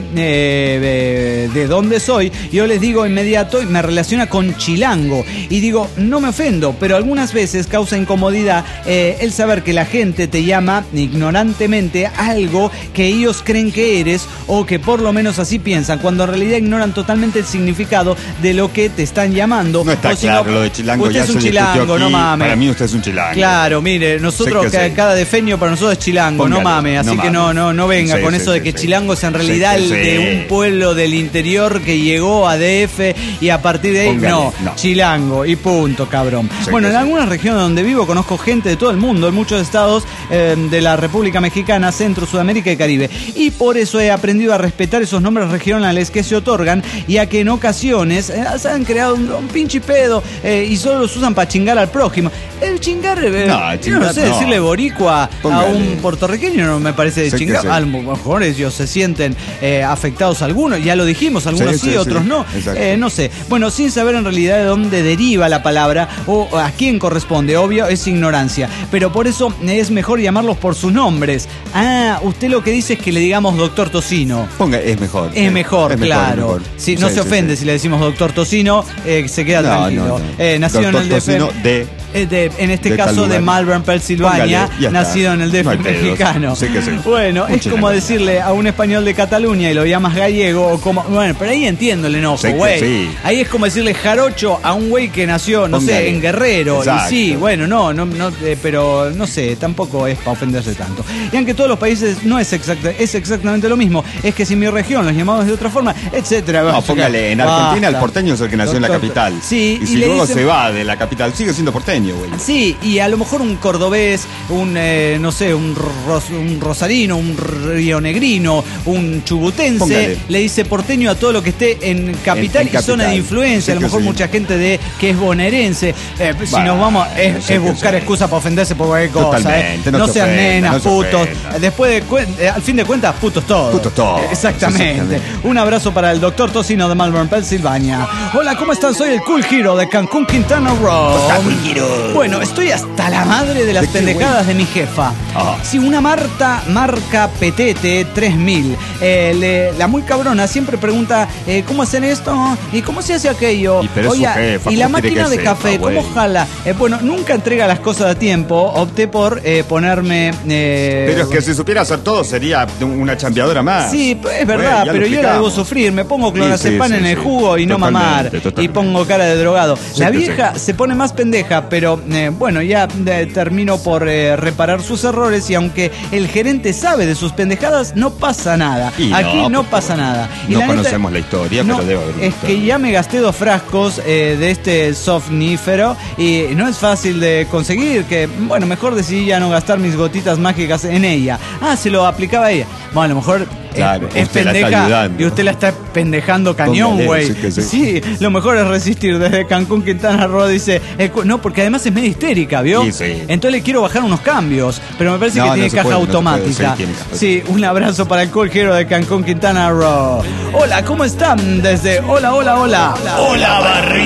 eh, de, de dónde soy, yo les digo inmediato y me relaciona con chilango. Y digo, no me ofendo, pero algunas veces causa incomodidad eh, el saber que la gente te llama ignorantemente algo que ellos creen que eres, o que por lo menos así piensan, cuando en realidad ignoran totalmente el significado de lo que te están llamando. No está O si claro no, lo de chilango, usted ya es se un discutió chilango, aquí. no mames. Para mí usted es un chilango. Claro, mire, nosotros Sí que ca- sí. cada defenio para nosotros es chilango, Póngale, no mames, así no que no, mames. no, no venga Sí, con sí, eso de sí, que sí. chilango es en Sí realidad que el de sí. un pueblo del interior que llegó a D F y a partir de ahí, Póngale, no, no. chilango y punto, cabrón. Sí bueno, que en sí. algunas regiones donde vivo conozco gente de todo el mundo, en muchos estados eh, de la República Mexicana, Centro, Sudamérica y Caribe. Y por eso he aprendido a respetar esos nombres regionales que se otorgan, ya que en ocasiones eh, se han creado un, un pinche pedo eh, y solo los usan para chingar al prójimo. El chingar, eh, No, yo chingar no sé, no. decirle boricua a Póngale. un puertorriqueño no me parece de Sí que chingar. sí. A lo mejor ellos se sienten eh, afectados algunos, ya lo dijimos, algunos sí, Sí, sí, otros sí. no. Exacto. Eh, no sé. Bueno, sin saber en realidad de dónde deriva la palabra o a quién corresponde, obvio, es ignorancia. Pero por eso es mejor llamarlos por sus nombres. Ah, usted lo que dice es que le digamos doctor Tocino. Ponga, es mejor. Es mejor, es claro. es mejor. Sí, no Sí, se sí, ofende sí. si le decimos doctor Tocino, eh, se queda No, tranquilo. no, no. Eh, nacido Doctor en el D F. Tocino de- eh, de- en este de tal caso de lugar. Malvern, Pensilvania, Póngale, ya está. nacido en el D F No hay pedos. mexicano. Sí que sí. Bueno, Un es como chilango. decirle a un español de Cataluña y lo llamas gallego o como, bueno, pero ahí entiendo el enojo, Sí que güey. sí. Ahí es como decirle jarocho a un güey que nació, no sé, Póngale. en Guerrero. Exacto. Y sí, bueno, no, no, no eh, pero no sé, tampoco es para ofenderse tanto. Y aunque todos los países no es exacta, es exactamente lo mismo, es que si en mi región los llamamos de otra forma, etcétera. No, póngale, en Argentina el porteño es el que nació en la Doctor- capital. Sí, Y y si le luego dicen- se va de la capital, sigue siendo porteño, güey. Sí, y a lo mejor un cordobés, un, eh, no sé, un, ros- un rosarino, un rionegrino, un chubutense, Póngale. le dice porteño a todo lo que esté en capital En- en y zona capital. de influencia. Sí a lo que mejor sí. mucha gente de que es bonaerense. Eh, si Bueno, nos vamos, es, sí es que buscar sí. excusas para ofenderse por cualquier cosa. Totalmente, eh. no No, se sean ofenda, nenas, no se putos. ofenda. Después de cuen- eh, al fin de cuentas, putos todos. Putos todos, Eh, Exactamente. exactamente. Un abrazo para el doctor Tocino de Malvern, Pensilvania. Hola, ¿cómo están? Soy el Cool Hero de Cancún, Quintana Roo. Está Cool Hero. Bueno, estoy hasta la madre de las ¿De qué, pendejadas de mi jefa. Ah. Sí, una Marta marca Petete tres mil. Eh, le- la muy cabrona siempre pregunta eh, ¿cómo hacen esto? ¿Y cómo se hace aquello? Y pero es su Oye, jefa, y la ¿cómo quiere máquina que de sepa, café, ¿cómo güey? jala? Eh, bueno, nunca entrega las cosas a tiempo. Opté por eh, ponerme... eh, Pero es que si supiera hacer todo sería una chambeadora más. Sí, es verdad, Güey, ya lo pero yo la debo explicamos. sufrir. Me pongo clorazepam Sí, sí, en sí, el sí. jugo y no Totalmente, mamar. totalmente. Y pongo cara de drogado. Sí la que vieja se pone más pendeja, pero eh, bueno, ya eh, termino por eh, reparar sus errores. Y aunque el gerente sabe de sus pendejadas, no pasa nada. Y no, Aquí no por pasa favor. nada. Y No la neta- conocemos la historia, no, pero debe haber una es historia. que ya me gasté dos frascos eh, de este sofnífero y no es fácil de conseguir. Que bueno, mejor decidí ya no gastar mis gotitas mágicas en ella. Ah, se lo aplicaba a ella. Bueno, a lo mejor es- Claro, es, usted la está pendeja ayudando. y usted la está pendejando cañón, Póngale, güey. sí que sí. Sí, lo mejor es resistir. Desde Cancún, Quintana Roo dice, eh, cu- no, porque además es medio histérica, ¿vio? Sí, sí. Entonces le quiero bajar unos cambios, pero me parece No, que no tiene se caja puede, no se puede. automática. Sí, tiene caja. Sí, un abrazo para el colgero de Cancún, Quintana Roo. Hola, ¿cómo están? Desde Hola, hola, hola. ¡Hola,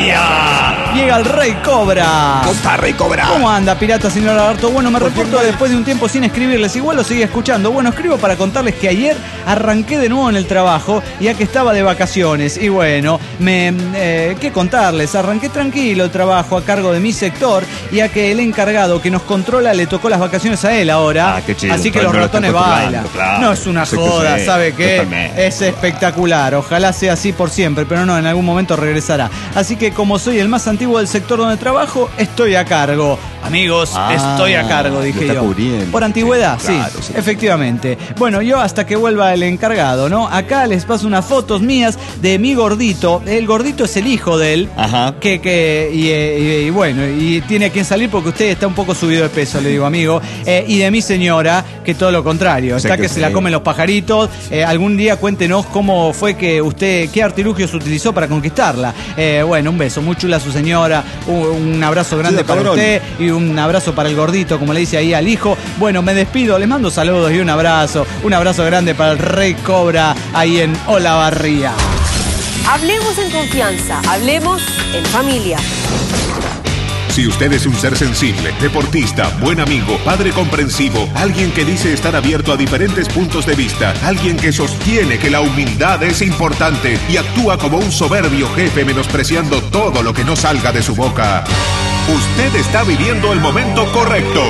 Barría! Llega el Rey Cobra. ¡Costa Recobra! ¿Cómo anda, pirata, señor Lagarto? Bueno, me ¿Por qué reporto no? después de un tiempo sin escribirles. Igual lo seguí escuchando. Bueno, escribo para contarles que ayer arranqué de nuevo en el trabajo, ya que estaba de vacaciones. Y bueno, me, eh, ¿qué contarles? Arranqué tranquilo el trabajo a cargo de mi sector, ya que el encargado que nos controla le tocó las vacaciones a él ahora. Ah, qué chido. Así que Pero los no lo ratones están bailan. controlando, claro. No es una Sí que joda, sí, ¿sabe qué? totalmente. Es espectacular. Ojalá sea así por siempre, pero no, en algún momento regresará. Así que como soy el más antiguo del sector donde trabajo, estoy a cargo. Amigos, Ah, estoy a cargo, dije lo está yo. cubriendo. Por antigüedad, Sí, sí, claro, sí. efectivamente. Bueno, yo hasta que vuelva el encargado, ¿no? Acá les paso unas fotos mías de mi gordito. El gordito es el hijo de él. Ajá. Que, que, y, y- y bueno, y tiene a quien salir porque usted está un poco subido de peso, le digo, amigo. Eh, y de mi señora, que todo lo contrario. Sé Está que, que se sí. la comen los pajaritos. Eh, algún día cuéntenos cómo fue que usted, qué artilugios utilizó para conquistarla. Eh, bueno, un beso, muy chula su señora. Un, un abrazo grande Sí, para cabrón. usted y un abrazo para el gordito, como le dice ahí al hijo. Bueno, me despido, les mando saludos y un abrazo. Un abrazo grande para el Rey Cobra ahí en Olavarría. Hablemos en confianza, hablemos en familia. Si usted es un ser sensible, deportista, buen amigo, padre comprensivo, alguien que dice estar abierto a diferentes puntos de vista, alguien que sostiene que la humildad es importante y actúa como un soberbio jefe menospreciando todo lo que no salga de su boca, usted está viviendo el momento correcto,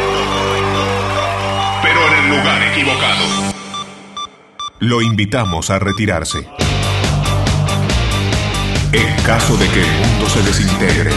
pero en el lugar equivocado. Lo invitamos a retirarse. En caso de que el mundo se desintegre.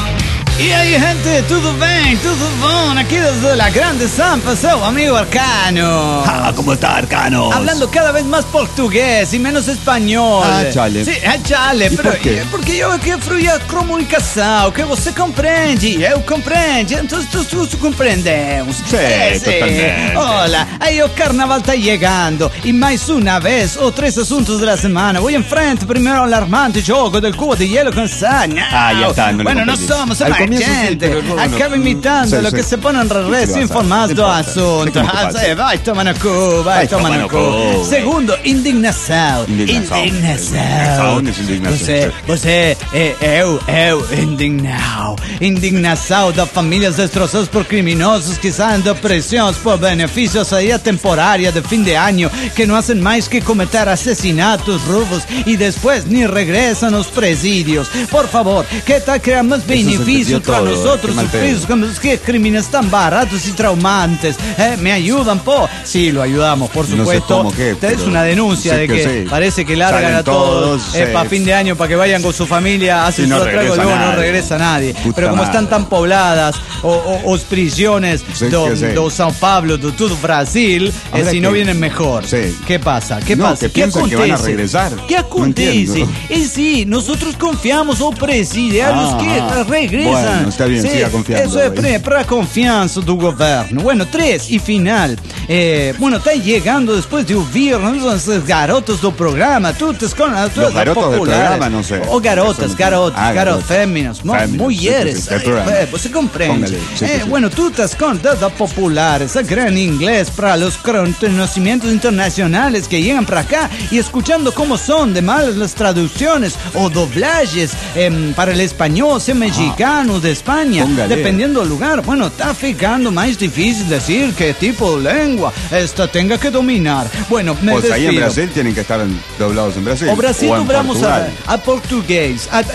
E aí, gente, tudo bem? Tudo bom? Aqui desde la Grande Sampa, seu amigo Arcano. Ah, ¿cómo está, Arcano? Hablando cada vez más portugués y menos español. Ah, chale. Sí, é chale. E pero, por quê? Porque eu aqui fruí a comunicação, que você compreende, eu compreendo, então todos compreendemos. Sí, totalmente. Olha, aí o carnaval tá chegando e mais uma vez os três assuntos da semana. Vou em frente, primeiro alarmante jogo del cubo de hielo con sal. Ah, ya está, no le Bueno, no comprendí. somos Al comienzo sí, gente. pero luego no. Acaba imitando Sí, lo sí. que se pone en ¿Qué redes te vas a informados hacer? do No importa. assunto. ¿Qué te Ah, pasa? sí, vai tomar no cu, vai Vai tomar tomar no no cu. cu, Segundo, indignação. Indignação. Indignação. Indignação, indignação. Você, você, é, eu, eu, indignado. Indignação das famílias destroçadas por criminosos que saem de prisões por benefícios aí temporária de fim de ano, que não fazem mais que cometer assassinatos, roubos e depois nem regressam aos presídios. Por favor, que tal criar mais benefícios para todo, nosotros, qué mal los pedo. presos, como es que crímenes tan baratos y traumantes. ¿Eh? ¿Me ayudan, po? Sí, lo ayudamos, por No sé supuesto. cómo qué, es pero una denuncia sí de que que sí. parece que largan Salen a todos, todos, eh, sí. para fin de año para que vayan con su familia, hacen Y no su atraco y regresa luego no nadie. regresa nadie. Puta Pero como madre. están tan pobladas, o, o, os prisiones Sí do, que sí. do São Paulo, de todo Brasil, eh, Ahora si no que- vienen mejor. Sí. ¿Qué pasa? ¿Qué No, pasa? que ¿Qué piensan que acontece? van a regresar. ¿Qué No acontece? entiendo. Es sí, nosotros confiamos en presidiarios Ah, que ah. regresan. Bueno, está bien, Sí, siga confiando, Eso es güey. para confianza do governo. Bueno, tres y final. Eh, bueno, está llegando después de ouvir esos garotos do programa, todas con las Los garotos del programa, no sé. O garotas, Eso no- garotas, Ah, garotas garotas. féminas, mo- Féminas, mulheres. sí, sí, sí, del Ay, programa. eh, você compreende. Póngale, sí, Eh, sí, sí. Bueno, todas con todas populares, a gran inglés para los conocimientos internacionales que llegan para acá y escuchando cómo son de malas las traducciones o doblajes em, para el español, sea mexicano de España, Póngale. dependiendo del lugar. Bueno, está ficando más difícil decir qué tipo de lengua esta tenga que dominar. Bueno, me Pues ahí en despido. Brasil tienen que estar en- doblados en Brasil. O Brasil o en dobramos a, Portugal. a português. A, a, a,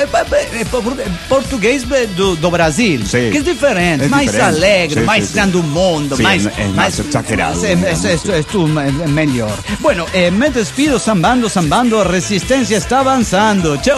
a, português do, do Brasil. Sí. Que es diferente, Es mais diferente. alegre, Sí, mais sí, sí. grande do mundo, Sí, mais, es- es más exagerado, Es, digamos, es, sí. es, tu- es melhor. Bueno, eh, me despido zambando, zambando. Resistencia está avanzando. Chau.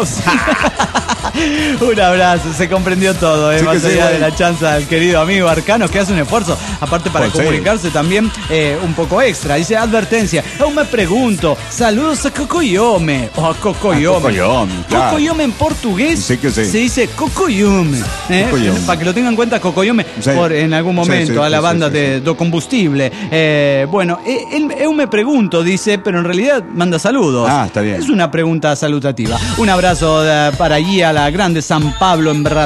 Un abrazo, se comprendió todo, eh, Sí que más sí, allá güey. de la chanza del querido amigo Arcano, que hace un esfuerzo, aparte para Pues sí. comunicarse también eh, un poco extra. Dice, advertencia, yo me pregunto, saludos a Cocoyome, o a Cocoyome. A Cocoyome, claro. Cocoyome en portugués Sí que sí. se dice Cocoyome. ¿eh? Cocoyome. Para que lo tengan en cuenta, Cocoyome, Sí. por, en algún Sí, momento, sí, a la sí, banda sí, de sí. do combustible. Eh, bueno, eh, él, yo me pregunto, dice, pero en realidad manda saludos. Ah, está bien. Es una pregunta salutativa. Un abrazo eh, para allí a la grande San Pablo en Brasil, para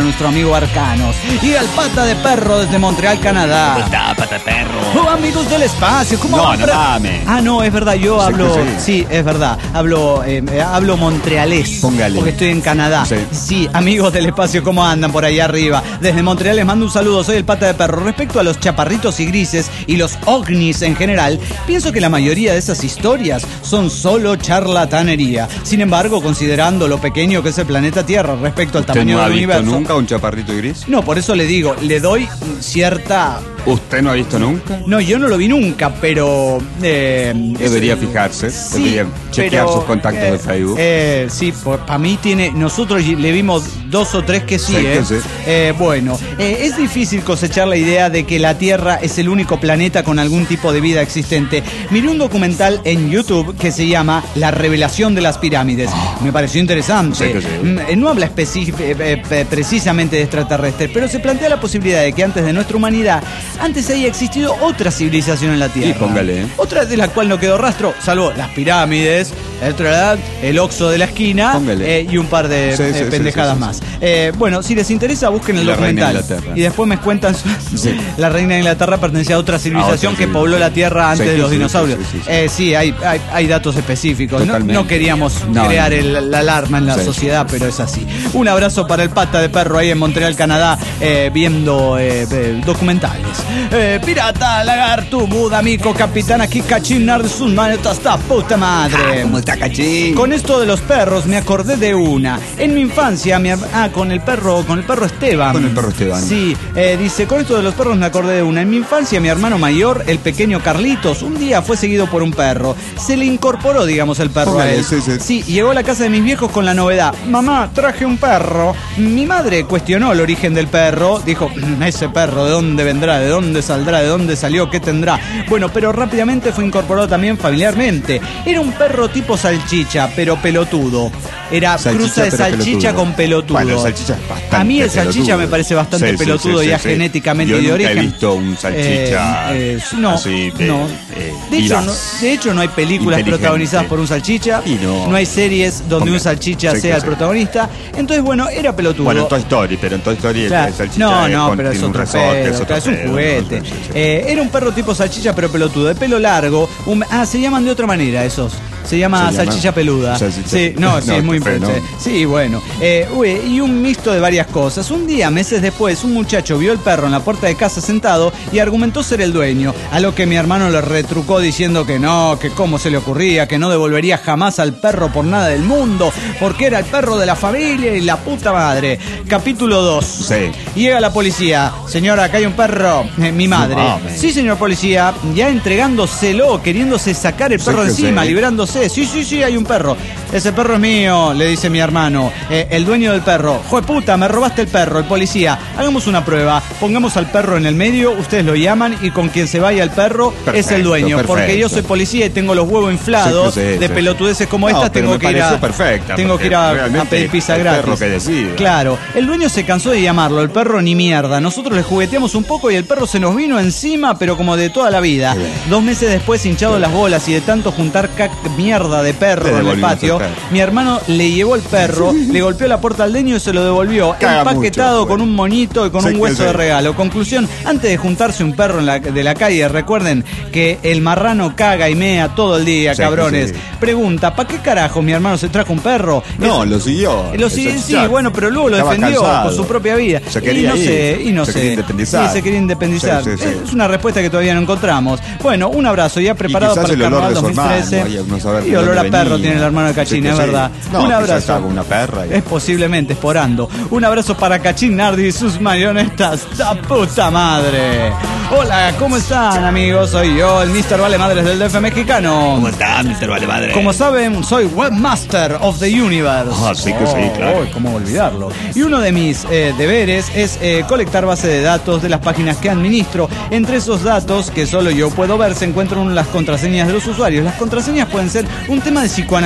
nuestro amigo Arcanos. Y al Pata de Perro desde Montreal, Canadá. ¿Cómo está, Pata de Perro? Oh, amigos del espacio, ¿cómo No, van? no mames. Ah, no, es verdad, yo Sí, hablo, sí. sí, es verdad, hablo, eh, hablo montrealés. Póngale. Porque estoy en Canadá. Sí. Sí, amigos del espacio, ¿cómo andan por allá arriba? Desde Montreal les mando un saludo, soy el Pata de Perro. Respecto a los chaparritos y grises y los ovnis en general, pienso que la mayoría de esas historias son solo charlatanería. Sin embargo, considerando lo pequeño que es el planeta Tierra respecto al ¿Usted tamaño no ha del visto universo. nunca un chaparrito gris? No, por eso le digo, le doy cierta... ¿Usted no ha visto nunca? No, yo no lo vi nunca, pero... eh, Debería es- fijarse, sí, debería chequear pero, sus contactos eh, de Facebook. Eh, sí, para mí tiene... Nosotros le vimos dos o tres que sí, Sí, ¿eh? que sí. Eh, bueno, eh, es difícil cosechar la idea de que la Tierra es el único planeta con algún tipo de vida existente. Miré un documental en YouTube que se llama La revelación de las pirámides. Me pareció interesante. Sí, que sí. Mm, eh, No habla especi- eh, eh, precisamente de extraterrestres, pero se plantea la posibilidad de que antes de nuestra humanidad, antes haya existido otra civilización en la Tierra. Y póngale, ¿eh? Otra de la cual no quedó rastro, salvo las pirámides, el, Trinidad, el Oxxo de la esquina Póngale. eh, y un par de Sí, eh, sí, sí, pendejadas sí, sí, más. Eh, bueno, si les interesa, busquen el La reina de documental. Inglaterra. Y después me cuentan su- Sí. la reina de Inglaterra pertenecía a otra civilización A otra que pobló civilización. la Tierra antes Sí, de sí, los sí, dinosaurios. sí, sí, sí. Eh, sí, hay, hay, hay datos específicos. No, Totalmente. no queríamos No, crear no. el- la alarma en la Sí. sociedad, pero es así. Un abrazo para el Pata de Perro ahí en Montreal, Canadá, eh, viendo eh, eh, documentales. Eh, pirata, lagarto, Buda, mico, capitán, aquí cachín, de sus manos, hasta puta madre. ¿Cómo está, cachín? Con esto de los perros me acordé de una. En mi infancia, mi, ah, con el perro, con el perro Esteban. Con el perro Esteban. Sí, eh, dice, con esto de los perros me acordé de una. En mi infancia, mi hermano mayor, el pequeño Carlitos, un día fue seguido por un perro. Se le incorporó, digamos, el perro Póngale, a él. sí, sí. Sí, y llegó a la casa de mis viejos con la novedad. Mamá, traje un perro. Mi madre cuestionó el origen del perro. Dijo, ese perro, ¿de dónde vendrá? ¿De dónde saldrá? ¿De dónde salió? ¿Qué tendrá? Bueno, pero rápidamente fue incorporado también familiarmente. Era un perro tipo salchicha, pero pelotudo. Era Salchicha, cruza de pero salchicha pelotudo. con pelotudo. Bueno, el salchicha es bastante A mí el salchicha pelotudo. me parece bastante Sí, sí, pelotudo sí, ya sí, sí. genéticamente Yo y de nunca he origen. visto un salchicha Eh, eh, no, así de, no. eh, de, hecho, vivaz. no, de hecho, no hay películas Inteligente. protagonizadas por un salchicha. Y no. hay series donde Ponga- un salchicha sí, sea que el sí. protagonista. Entonces, bueno, era pelotudo. Bueno, en Toy Story, pero en Toy Story el- Claro. el salchicha No, es no, con- pero es tiene un otro resorte, pedo, es otro es un pedo, juguete. ¿no? Sí, sí, sí. Eh, era un perro tipo salchicha, pero pelotudo, de pelo largo. un- ah, se llaman de otra manera esos. Se llama Se llama salchicha peluda. salchicha- Sí, no, sí, No, es muy qué feo, importante. ¿no? Sí, bueno. Eh, uy, y un mixto de varias cosas. Un día, meses después, un muchacho vio el perro en la puerta de casa sentado y argumentó ser el dueño. A lo que mi hermano le retrucó diciendo que no, que cómo se le ocurría, que no devolvería jamás al perro por nada del mundo, porque era el perro de la familia y la puta madre. Capítulo dos. Sí. Llega la policía. Señora, acá hay un perro. Eh, mi madre. mames. Sí, señor policía. Ya entregándoselo, queriéndose sacar el Sí, perro que encima, sí. liberándose. Sí, sí, sí, hay un perro. Ese perro es mío, le dice mi hermano. Eh, el dueño del perro. Jue puta, me robaste el perro. El policía. Hagamos una prueba. Pongamos al perro en el medio, ustedes lo llaman y con quien se vaya el perro es el Perfecto, dueño. Porque perfecto. yo soy policía y tengo los huevos inflados Sí, sí, sí, de sí. pelotudeces como No, estas. pero Tengo me que ir a. pareció perfecta, Tengo que ir a, porque a realmente pedir pizza el gratis. perro que decide. Claro. El dueño se cansó de llamarlo, el perro ni mierda. Nosotros le jugueteamos un poco y el perro se nos vino encima, pero como de toda la vida. Qué bien. Dos meses después, hinchado las bolas y de tanto juntar cac mierda de Le perro en el devolvimos patio, el perro. mi hermano le llevó el perro, le golpeó la puerta al dueño y se lo devolvió, Caga empaquetado mucho, con bueno. un monito y con Sí, un que hueso sí. de regalo. Conclusión, antes de juntarse un perro en la- de la calle, recuerden que el marrano caga y mea todo el día, Sí, cabrones. sí. Pregunta, ¿para qué carajo mi hermano se trajo un perro? No, Es- lo siguió. lo El sí, sí, salchicha. bueno, pero luego lo Estaba defendió cansado. por su propia vida. Se y quería no ir. sé, y no Se sé. quería independizar. Sí, se quería independizar. Sí, sí, sí. Es una respuesta que todavía no encontramos. Bueno, un abrazo ya preparado quizás para el el olor carnaval de su dos mil trece. hermano, vaya uno a saber de Y olor a dónde perro venía. tiene el hermano de Cachín, Sí, que es sí. verdad. No, un quizás abrazo. estaba con una perra y- Es posiblemente esporando. Un abrazo para Cachín Nardi y sus marionetas. ¡La puta madre! Hola, ¿cómo están, amigos? Soy yo, el mister Vale Madres del D F mexicano. ¿Cómo está, mister Vale Madre? Como saben, soy Webmaster of the Universe. Ah, sí que sí, claro. Oh, ¿cómo olvidarlo? Y uno de mis eh, deberes es eh, colectar base de datos de las páginas que administro. Entre esos datos, que solo yo puedo ver, se encuentran las contraseñas de los usuarios. Las contraseñas pueden ser un tema de psicoanálisis,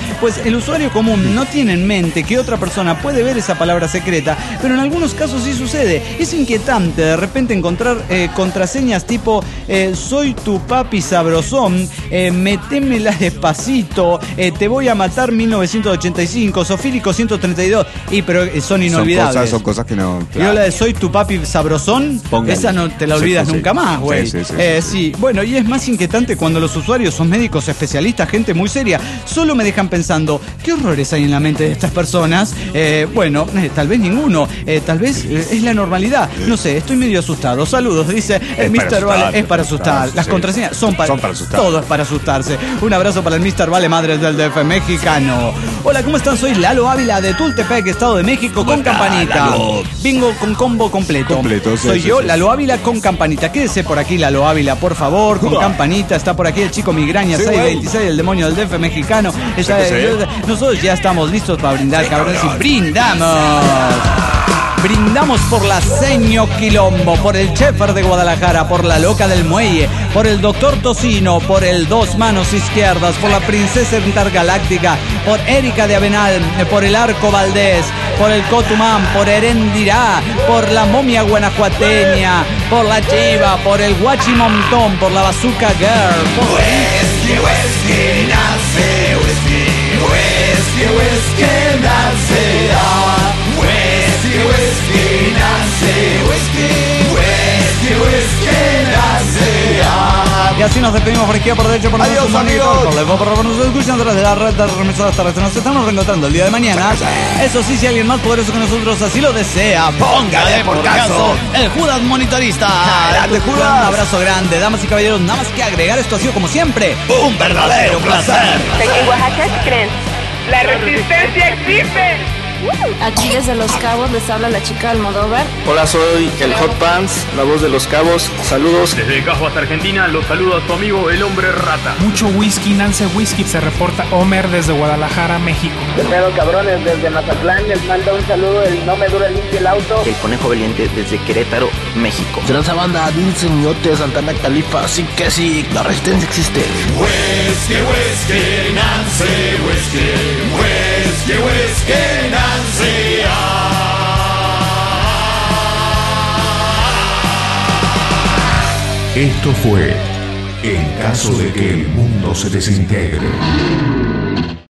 Pues el usuario común no tiene en mente que otra persona puede ver esa palabra secreta, pero en algunos casos sí sucede. Es inquietante de repente encontrar eh, contraseñas tipo eh, soy tu papi sabrosón, eh, metémela despacito, eh, te voy a matar mil novecientos ochenta y cinco, sofílico ciento treinta y dos, y pero eh, son inolvidables. Son cosas, son cosas que no... Claro. Yo la de soy tu papi sabrosón, Póngale. Esa no te la olvidas sí, sí, nunca sí. más, güey. Sí, sí, sí, eh, sí, sí. Bueno, y es más inquietante cuando los usuarios son médicos, especialistas, gente muy seria. Solo me dejan pensando, ¿qué horrores hay en la mente de estas personas? Eh, bueno, eh, tal vez ninguno. Eh, tal vez eh, es la normalidad. No sé, estoy medio asustado. Saludos, dice el mister Vale. Es para asustar. Las sí. contraseñas son para, son para asustar. Todo es para asustarse. Un abrazo para el mister Vale, madre del D F mexicano. Hola, ¿cómo están? Soy Lalo Ávila de Tultepec, Estado de México, con campanita. Lalo? Bingo con combo completo. completo sí, Soy sí, yo, sí, Lalo Ávila, con campanita. Quédese por aquí, Lalo Ávila, por favor, con campanita. Está por aquí el chico Migraña, sí, seis veintiséis, el demonio del D F mexicano. Está, sí, sí. Nosotros ya estamos listos para brindar, sí, cabrones, y brindamos. Brindamos por la Seño Quilombo, por el Chefer de Guadalajara, por la Loca del Muelle, por el Doctor Tocino, por el Dos Manos Izquierdas, por la Princesa Intergaláctica, por Erika de Avenal, por el Arco Valdés, por el Cotumán, por Herendirá, por la Momia Guanajuateña, por la Chiva, por el Guachimontón, por la Bazooka Girl, por... Whisky, whisky, nace, whisky, whisky, whisky, nace, ah, whisky, whisky, nace, whisky, whisky, whisky, nace, ah. Y así nos despedimos por izquierda, por derecha, por adiós, amigos. Por la por favor, nos escuchan tras de la red de remisoras terrestres. Nos estamos reencontrando el día de mañana. Eso sí, si alguien más poderoso que nosotros así lo desea, póngale por caso el Judas monitorista. Grande Judas. Un abrazo grande, damas y caballeros. Nada más que agregar, esto ha sido como siempre un verdadero placer. En Oaxaca, ¿qué creen? La resistencia existe. Aquí desde Los Cabos les habla la chica Almodóvar. Hola, soy el Hot Pants, la voz de Los Cabos. Saludos. Desde Cajo hasta Argentina, los saludo a su amigo el Hombre Rata. Mucho whisky, Nance Whisky. Se reporta Homer desde Guadalajara, México. ¿Qué pedo, cabrones? Desde Mazatlán les manda un saludo el No Me Dura Limpio el Auto. El Conejo Valiente desde Querétaro, México. Transa banda, Dulce Ñote, Santana Califa. Sí que sí, la resistencia existe. Whisky, whisky, Nance Whisky. Whisky, whisky, Nance. Esto fue En caso de que el mundo se desintegre.